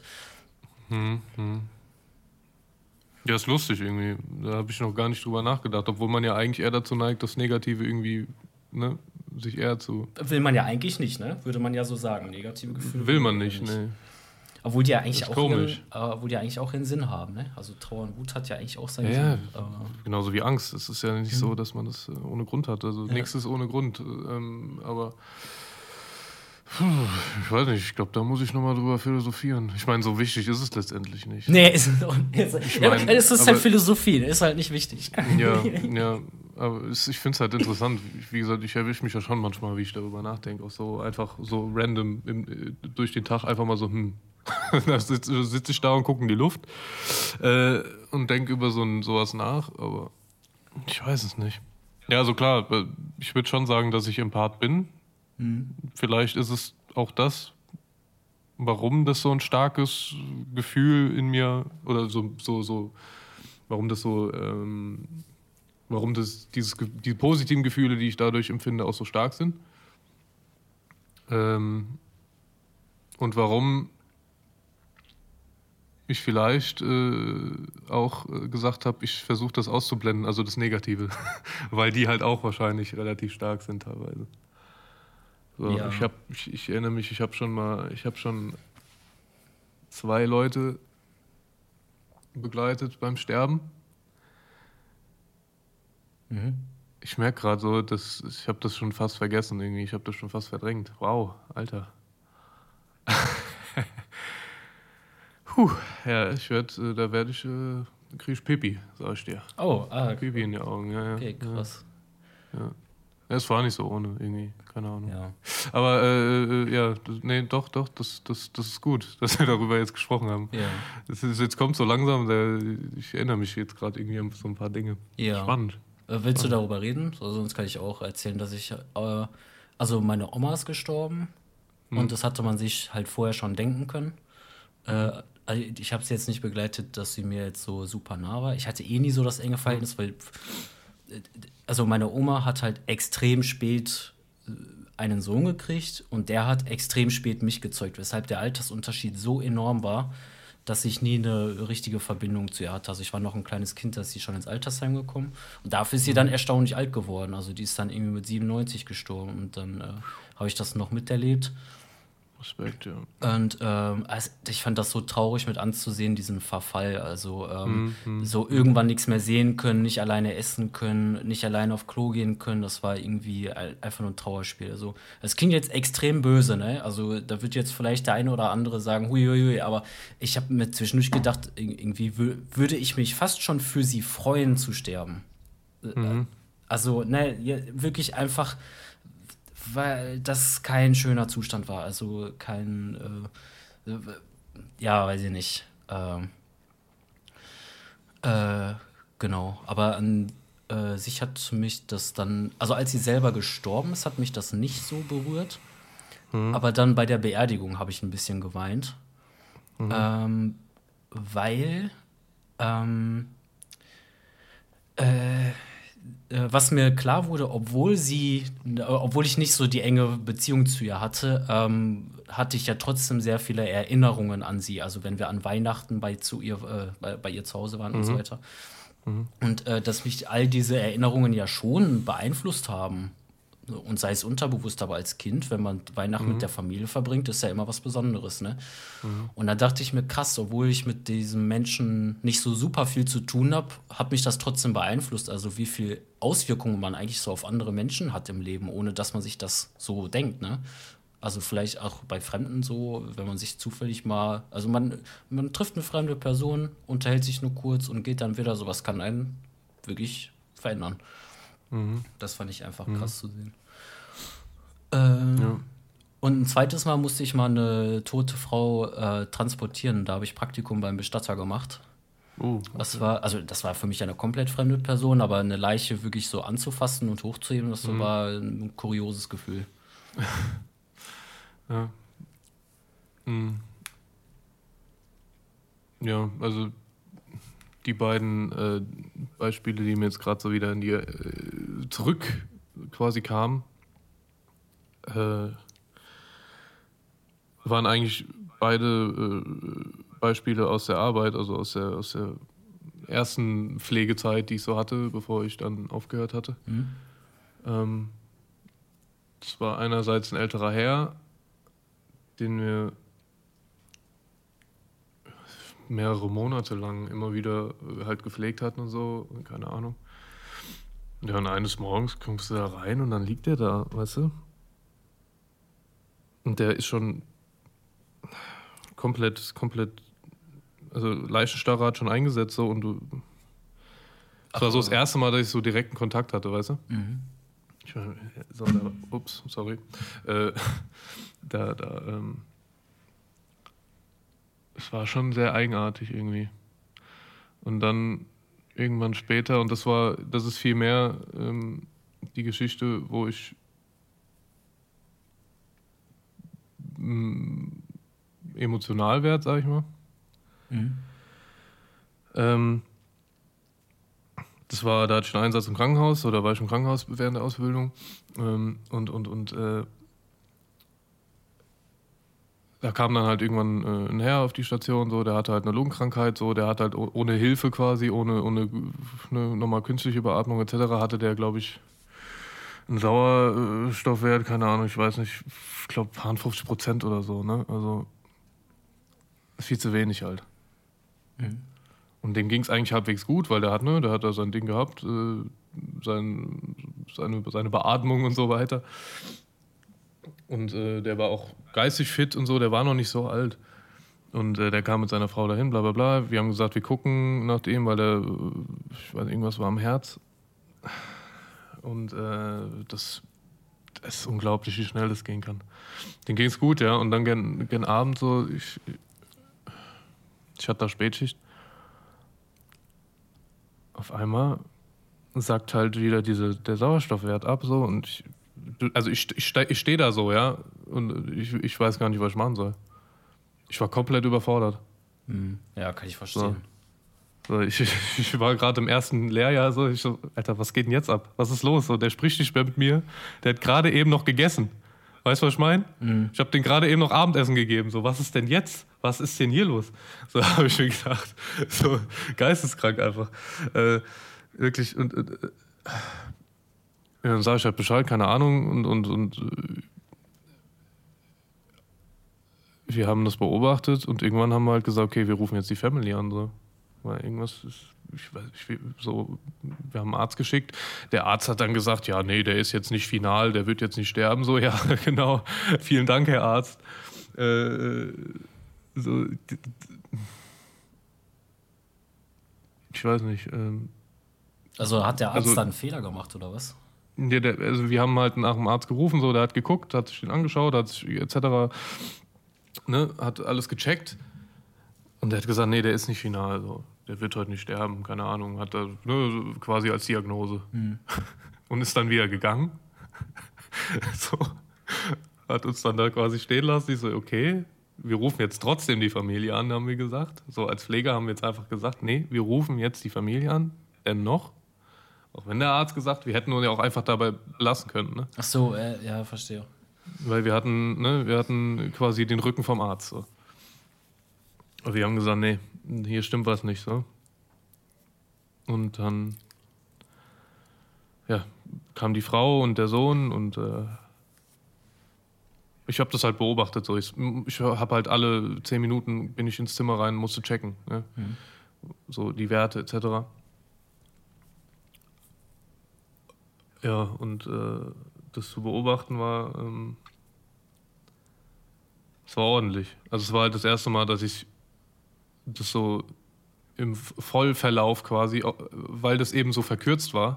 Ja, ist lustig irgendwie. Da habe ich noch gar nicht drüber nachgedacht, obwohl man ja eigentlich eher dazu neigt, das Negative irgendwie, ne, sich eher zu. Will man ja eigentlich nicht, ne? Würde man ja so sagen. Negative Gefühle. Will man nicht, ne. Obwohl die ja eigentlich auch ihren Sinn haben, ne? Also Trauer und Wut hat ja eigentlich auch seinen Ja, Sinn. genauso wie Angst. Es ist ja nicht so, dass man das ohne Grund hat. Also Ja. nichts ist ohne Grund. Aber ich weiß nicht, ich glaube, da muss ich nochmal drüber philosophieren. Ich meine, so wichtig ist es letztendlich nicht. Nee, es ist halt Philosophie, ist halt nicht wichtig. Ja, aber ich finde es halt interessant. Wie gesagt, ich erwische mich ja schon manchmal, wie ich darüber nachdenke. Auch so einfach so random durch den Tag einfach mal so, da sitze ich da und gucke in die Luft und denke über sowas nach, aber ich weiß es nicht. Ja, also klar, ich würde schon sagen, dass ich Empath bin. Vielleicht ist es auch das, warum das so ein starkes Gefühl in mir oder warum die positiven Gefühle, die ich dadurch empfinde, auch so stark sind. Und warum ich vielleicht auch gesagt habe, ich versuche das auszublenden, also das Negative, weil die halt auch wahrscheinlich relativ stark sind teilweise. So, Ja. ich erinnere mich, ich habe schon 2 Leute begleitet beim Sterben. Ich merke gerade so, dass ich habe das schon fast vergessen irgendwie, ich habe das schon fast verdrängt. Wow, Alter. Ja, kriege ich Pipi, sag ich dir. Oh, Pipi in die Augen, ja. okay, krass. Ja. Es war nicht so ohne, irgendwie, keine Ahnung. Ja. Aber doch, das ist gut, dass wir darüber jetzt gesprochen haben. Ja. Jetzt kommt so langsam, ich erinnere mich jetzt gerade irgendwie an so ein paar Dinge. Ja. Spannend. Willst du darüber reden? Sonst kann ich auch erzählen, dass also meine Oma ist gestorben und das hatte man sich halt vorher schon denken können. Also ich habe sie jetzt nicht begleitet, dass sie mir jetzt so super nah war. Ich hatte nie so das enge Verhältnis, weil also meine Oma hat halt extrem spät einen Sohn gekriegt und der hat extrem spät mich gezeugt, weshalb der Altersunterschied so enorm war, dass ich nie eine richtige Verbindung zu ihr hatte. Also ich war noch ein kleines Kind, da ist sie schon ins Altersheim gekommen und dafür ist sie dann erstaunlich alt geworden. Also die ist dann irgendwie mit 97 gestorben und dann habe ich das noch miterlebt. Respekt, ja. Und also ich fand das so traurig mit anzusehen, diesen Verfall. Also so irgendwann nichts mehr sehen können, nicht alleine essen können, nicht alleine auf Klo gehen können. Das war irgendwie einfach nur ein Trauerspiel. Also es klingt jetzt extrem böse, ne? Also da wird jetzt vielleicht der eine oder andere sagen, huiuiui, aber ich habe mir zwischendurch gedacht, irgendwie würde ich mich fast schon für sie freuen zu sterben. Also, ne, wirklich einfach, weil das kein schöner Zustand war. Also kein, ja, weiß ich nicht. Genau. Aber an sich hat mich das dann, also als sie selber gestorben ist, hat mich das nicht so berührt. Aber dann bei der Beerdigung habe ich ein bisschen geweint. Weil was mir klar wurde, obwohl ich nicht so die enge Beziehung zu ihr hatte, hatte ich ja trotzdem sehr viele Erinnerungen an sie. Also wenn wir an Weihnachten bei ihr zu Hause waren und so weiter. Und dass mich all diese Erinnerungen ja schon beeinflusst haben. Und sei es unterbewusst, aber als Kind, wenn man Weihnachten mit der Familie verbringt, ist ja immer was Besonderes, ne? Und da dachte ich mir, krass, obwohl ich mit diesem Menschen nicht so super viel zu tun habe, hat mich das trotzdem beeinflusst. Also wie viel Auswirkungen man eigentlich so auf andere Menschen hat im Leben, ohne dass man sich das so denkt, ne? Also vielleicht auch bei Fremden so, wenn man sich zufällig mal, also man trifft eine fremde Person, unterhält sich nur kurz und geht dann wieder, sowas kann einen wirklich verändern. Das fand ich einfach krass zu sehen. Ja. Und ein zweites Mal musste ich mal eine tote Frau transportieren. Da habe ich Praktikum beim Bestatter gemacht. Okay. Das war für mich eine komplett fremde Person, aber eine Leiche wirklich so anzufassen und hochzuheben, das war ein kurioses Gefühl. Ja. Ja, also die beiden Beispiele, die mir jetzt gerade so wieder in die zurück quasi kamen, waren eigentlich beide Beispiele aus der Arbeit, also aus der ersten Pflegezeit, die ich so hatte, bevor ich dann aufgehört hatte. Das war einerseits ein älterer Herr, den wir mehrere Monate lang immer wieder halt gepflegt hatten und so, keine Ahnung. Ja, und eines Morgens kommst du da rein und dann liegt der da, weißt du? Und der ist schon komplett, also Leichenstarre hat schon eingesetzt so und du. Das war so das erste Mal, dass ich so direkten Kontakt hatte, weißt du? Ich war, so, ups, sorry. Es war schon sehr eigenartig irgendwie. Und dann irgendwann später, und das ist viel mehr die Geschichte, wo ich emotional werde, sag ich mal. Da hatte ich einen Einsatz im Krankenhaus, oder war ich im Krankenhaus während der Ausbildung. Da kam dann halt irgendwann ein Herr auf die Station, so, der hatte halt eine Lungenkrankheit, so, der hat halt ohne Hilfe quasi, ohne nochmal künstliche Beatmung etc., hatte der, glaube ich, einen Sauerstoffwert, keine Ahnung, ich weiß nicht, ich glaube 50% oder so, ne? Also viel zu wenig halt. Und dem ging es eigentlich halbwegs gut, weil der hat da sein Ding gehabt, seine Beatmung und so weiter. Und der war auch geistig fit und so, der war noch nicht so alt. Und der kam mit seiner Frau dahin, bla bla bla. Wir haben gesagt, wir gucken nach dem, weil ich weiß, irgendwas war am Herz. Und das ist unglaublich, wie schnell das gehen kann. Dem ging es gut, ja. Und dann gegen Abend so, ich hatte da Spätschicht. Auf einmal sagt halt wieder der Sauerstoffwert ab, so, und ich stehe da so, ja, und ich weiß gar nicht, was ich machen soll. Ich war komplett überfordert. Ja, kann ich verstehen. So, ich war gerade im ersten Lehrjahr so, Alter, was geht denn jetzt ab? Was ist los? So, der spricht nicht mehr mit mir. Der hat gerade eben noch gegessen. Weißt du, was ich meine? Ich habe den gerade eben noch Abendessen gegeben. So, was ist denn jetzt? Was ist denn hier los? So habe ich mir gedacht. So, geisteskrank einfach. Wirklich. Und ja, dann sage ich halt Bescheid, keine Ahnung. Und wir haben das beobachtet und irgendwann haben wir halt gesagt, okay, wir rufen jetzt die Family an. So. Weil irgendwas ist, wir haben einen Arzt geschickt. Der Arzt hat dann gesagt, ja, nee, der ist jetzt nicht final, der wird jetzt nicht sterben. So, ja, genau. Vielen Dank, Herr Arzt. So, ich weiß nicht. Also hat der Arzt dann einen Fehler gemacht, oder was? Also wir haben halt nach dem Arzt gerufen, so, der hat geguckt, hat sich den angeschaut, hat sich etc., ne, hat alles gecheckt. Und der hat gesagt, nee, der ist nicht final, so. Der wird heute nicht sterben, keine Ahnung, hat er quasi als Diagnose. Und ist dann wieder gegangen. So, hat uns dann da quasi stehen lassen. Ich so, okay, wir rufen jetzt trotzdem die Familie an, haben wir gesagt. So, als Pfleger haben wir jetzt einfach gesagt, nee, wir rufen jetzt die Familie an, dennoch. Auch wenn der Arzt gesagt, wir hätten uns ja auch einfach dabei lassen können. Ne? Ach so, ja, verstehe. Weil wir hatten quasi den Rücken vom Arzt. So. Und wir haben gesagt, nee, hier stimmt was nicht. So. Und dann kam die Frau und der Sohn und ich habe das halt beobachtet. So. Ich habe halt alle 10 Minuten bin ich ins Zimmer rein, musste checken. Ne? So die Werte etc. Ja, und das zu beobachten es war ordentlich. Also es war halt das erste Mal, dass ich das so im Vollverlauf quasi, weil das eben so verkürzt war,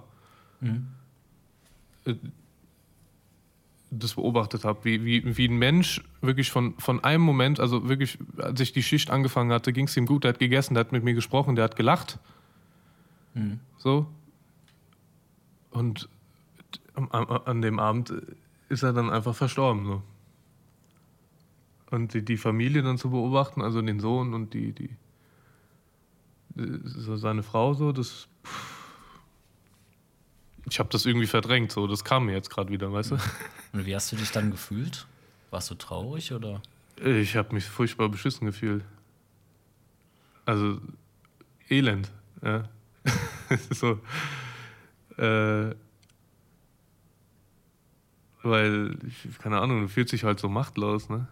das beobachtet habe, wie ein Mensch wirklich von einem Moment, also wirklich, als ich die Schicht angefangen hatte, ging es ihm gut, der hat gegessen, der hat mit mir gesprochen, der hat gelacht. So. Und an dem Abend ist er dann einfach verstorben. So. Und die Familie dann zu beobachten, also den Sohn und so seine Frau, so, ich habe das irgendwie verdrängt, so, das kam mir jetzt gerade wieder, weißt du? Und wie hast du dich dann gefühlt? Warst du traurig oder? Ich habe mich furchtbar beschissen gefühlt. Also elend, ja. So, weil, keine Ahnung, du fühlst dich halt so machtlos, ne?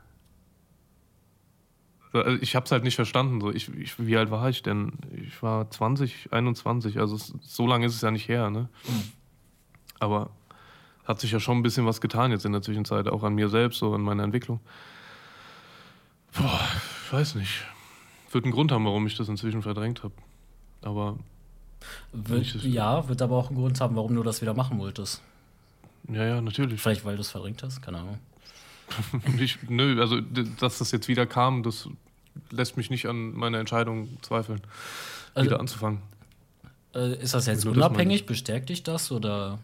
So, also ich hab's halt nicht verstanden. So. Wie alt war ich denn? Ich war 20, 21, also so lange ist es ja nicht her, ne? Aber hat sich ja schon ein bisschen was getan jetzt in der Zwischenzeit, auch an mir selbst, so an meiner Entwicklung. Boah, ich weiß nicht. Wird einen Grund haben, warum ich das inzwischen verdrängt habe. Aber wird aber auch einen Grund haben, warum du das wieder machen wolltest. ja, natürlich. Vielleicht, weil du es verdrängt hast, keine Ahnung. Nö, also dass das jetzt wieder kam, das lässt mich nicht an meiner Entscheidung zweifeln, wieder anzufangen. Ist das jetzt unabhängig? Bestärkt dich das oder?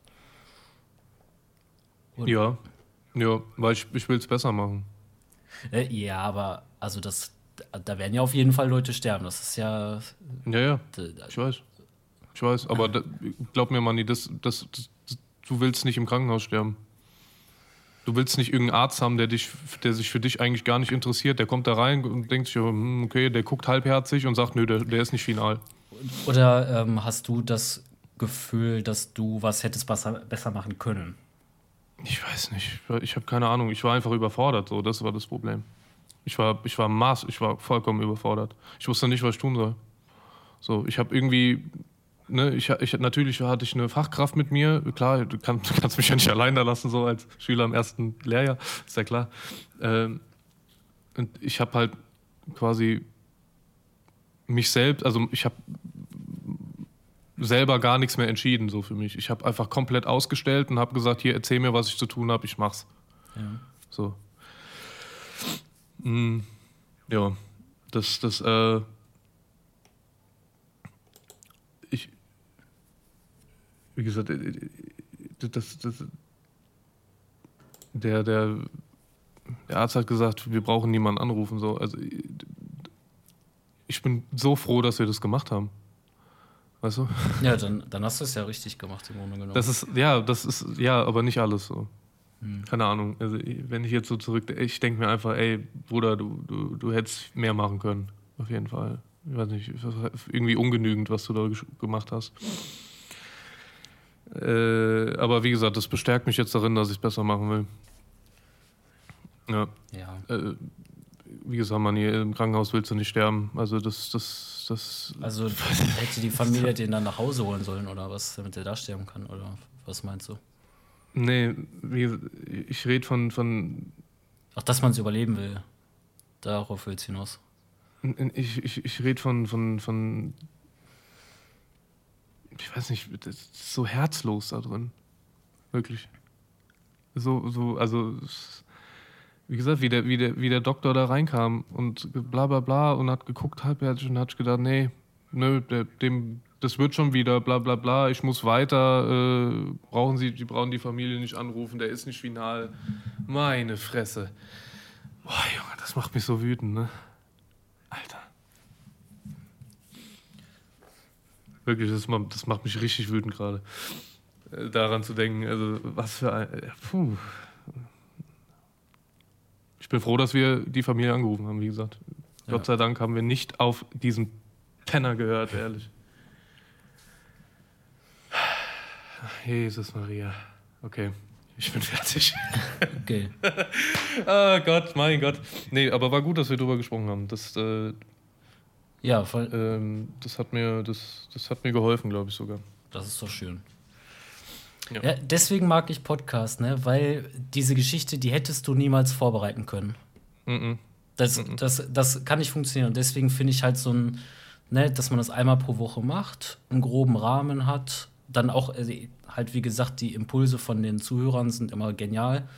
Ja, weil ich will es besser machen. Ja, aber also da werden ja auf jeden Fall Leute sterben. Das ist ja. Ja, ich weiß, aber glaub mir, Manni, du willst nicht im Krankenhaus sterben. Du willst nicht irgendeinen Arzt haben, der sich für dich eigentlich gar nicht interessiert. Der kommt da rein und denkt sich, okay, der guckt halbherzig und sagt, nö, der ist nicht final. Oder hast du das Gefühl, dass du was hättest besser machen können? Ich weiß nicht. Ich habe keine Ahnung. Ich war einfach überfordert. So, das war das Problem. Ich war vollkommen überfordert. Ich wusste nicht, was ich tun soll. So, ich habe irgendwie, ne, natürlich hatte ich eine Fachkraft mit mir. Klar, du kannst mich ja nicht allein da lassen, so als Schüler im ersten Lehrjahr, ist ja klar. Und ich habe halt quasi mich selbst, also ich habe selber gar nichts mehr entschieden, so für mich. Ich habe einfach komplett ausgestellt und habe gesagt, hier, erzähl mir, was ich zu tun habe, ich mach's. Ja. So. Ja, wie gesagt, der Arzt hat gesagt, wir brauchen niemanden anrufen, so. Also ich bin so froh, dass wir das gemacht haben. Weißt du? Ja, dann hast du es ja richtig gemacht im Grunde genommen. Das ist aber nicht alles so. Keine Ahnung. Also, wenn ich jetzt so ich denke mir einfach, ey, Bruder, du hättest mehr machen können. Auf jeden Fall. Ich weiß nicht, irgendwie ungenügend, was du da gemacht hast. Aber wie gesagt, das bestärkt mich jetzt darin, dass ich es besser machen will. Ja. Wie gesagt, man, hier im Krankenhaus willst du nicht sterben. Also Also hätte die Familie den dann nach Hause holen sollen oder was, damit er da sterben kann? Oder was meinst du? Nee, ich rede von. Ach, dass man es überleben will. Darauf willst du hinaus. Ich rede von. Ich weiß nicht, das ist so herzlos da drin. Wirklich. Also. Wie gesagt, wie der Doktor da reinkam und bla bla bla und hat geguckt halbherzig und hat gedacht, das wird schon wieder, bla bla bla, ich muss weiter, die brauchen die Familie nicht anrufen, der ist nicht final. Meine Fresse. Boah, Junge, das macht mich so wütend, ne? Alter. Wirklich, das macht mich richtig wütend gerade. Daran zu denken, also was für ein. Puh. Ich bin froh, dass wir die Familie angerufen haben, wie gesagt. Ja. Gott sei Dank haben wir nicht auf diesen Penner gehört, ehrlich. Jesus Maria. Okay, ich bin fertig. Okay. Oh Gott, mein Gott. Nee, aber war gut, dass wir drüber gesprochen haben. Ja, voll. Das hat mir geholfen, glaube ich sogar. Das ist doch schön. Ja. Ja, deswegen mag ich Podcasts, ne? Weil diese Geschichte, die hättest du niemals vorbereiten können. Das kann nicht funktionieren. Und deswegen finde ich halt dass man das einmal pro Woche macht, einen groben Rahmen hat, dann auch halt, wie gesagt, die Impulse von den Zuhörern sind immer genial.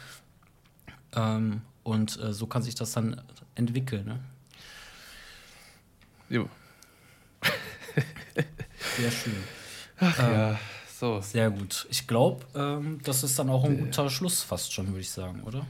Und so kann sich das dann entwickeln, ne? Jo. Sehr schön. Ach ja, so. Sehr gut. Ich glaube, das ist dann auch ein guter Schluss fast schon, würde ich sagen, oder?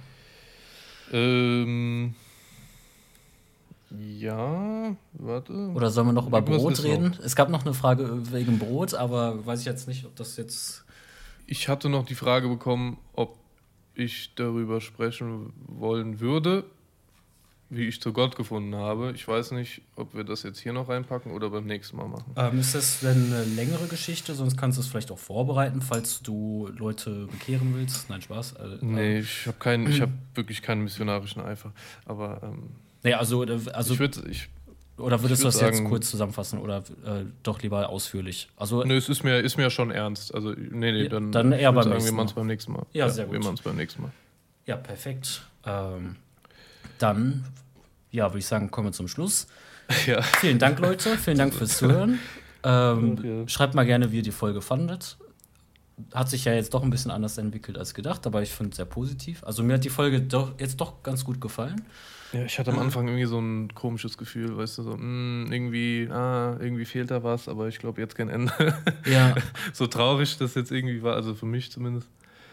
Ja, warte. Oder sollen wir noch über Irgendwas Brot ist reden? noch. Es gab noch eine Frage wegen Brot, aber weiß ich jetzt nicht, ob das jetzt. Ich hatte noch die Frage bekommen, ob ich darüber sprechen wollen würde, wie ich zu Gott gefunden habe. Ich weiß nicht, ob wir das jetzt hier noch reinpacken oder beim nächsten Mal machen. Ist das denn eine längere Geschichte? Sonst kannst du es vielleicht auch vorbereiten, falls du Leute bekehren willst. Nein, Spaß. Nee, ich habe wirklich keinen missionarischen Eifer. Aber nee, also oder würdest du das jetzt sagen, kurz zusammenfassen oder doch lieber ausführlich? Also, nö, es ist mir schon ernst. Also, nee, dann eher beim nächsten wir machen es Mal. beim nächsten Mal. Ja, sehr gut. Wir machen es beim nächsten Mal. Ja, perfekt. Dann, würde ich sagen, kommen wir zum Schluss. Ja. Vielen Dank, Leute. Vielen Dank fürs Zuhören. Schreibt mal gerne, wie ihr die Folge fandet. Hat sich ja jetzt doch ein bisschen anders entwickelt als gedacht, aber ich finde es sehr positiv. Also mir hat die Folge jetzt doch ganz gut gefallen. Ja, ich hatte am Anfang irgendwie so ein komisches Gefühl, weißt du, so, irgendwie fehlt da was, aber ich glaube jetzt kein Ende. Ja. So traurig das jetzt irgendwie war, also für mich zumindest.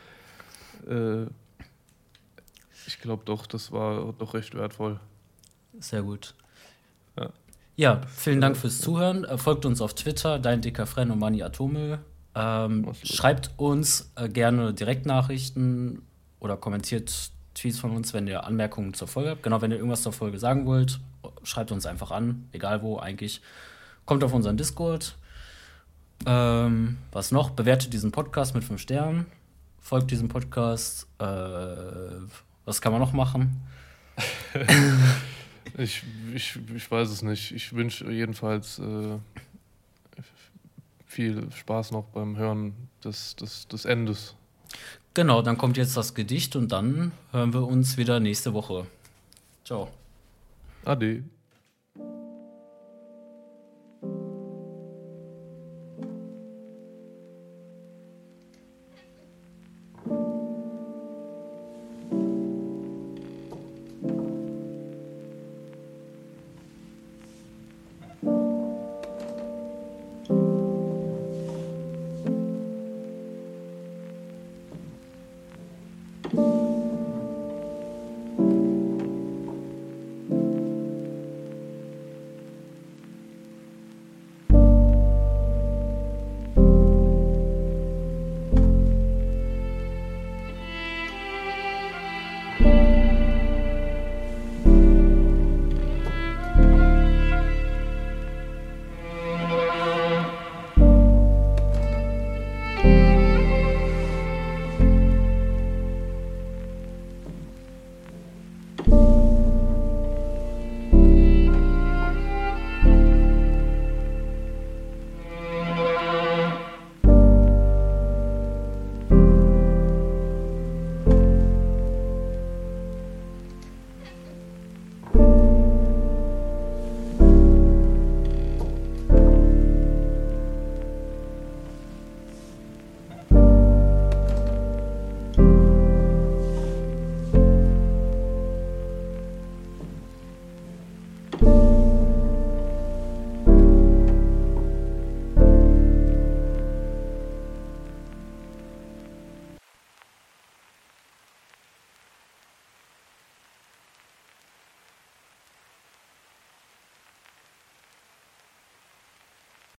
Ich glaube doch, das war doch recht wertvoll. Sehr gut. Ja. Ja, vielen Dank fürs Zuhören. Folgt uns auf Twitter, dein dicker Fren und Manni Atomel. Schreibt uns gerne Direktnachrichten oder kommentiert Tweets von uns, wenn ihr Anmerkungen zur Folge habt. Genau, wenn ihr irgendwas zur Folge sagen wollt, schreibt uns einfach an, egal wo eigentlich. Kommt auf unseren Discord. Was noch? Bewertet diesen Podcast mit 5 Sternen. Folgt diesem Podcast. Was kann man noch machen? Ich weiß es nicht. Ich wünsche jedenfalls viel Spaß noch beim Hören des Endes. Genau, dann kommt jetzt das Gedicht und dann hören wir uns wieder nächste Woche. Ciao. Ade.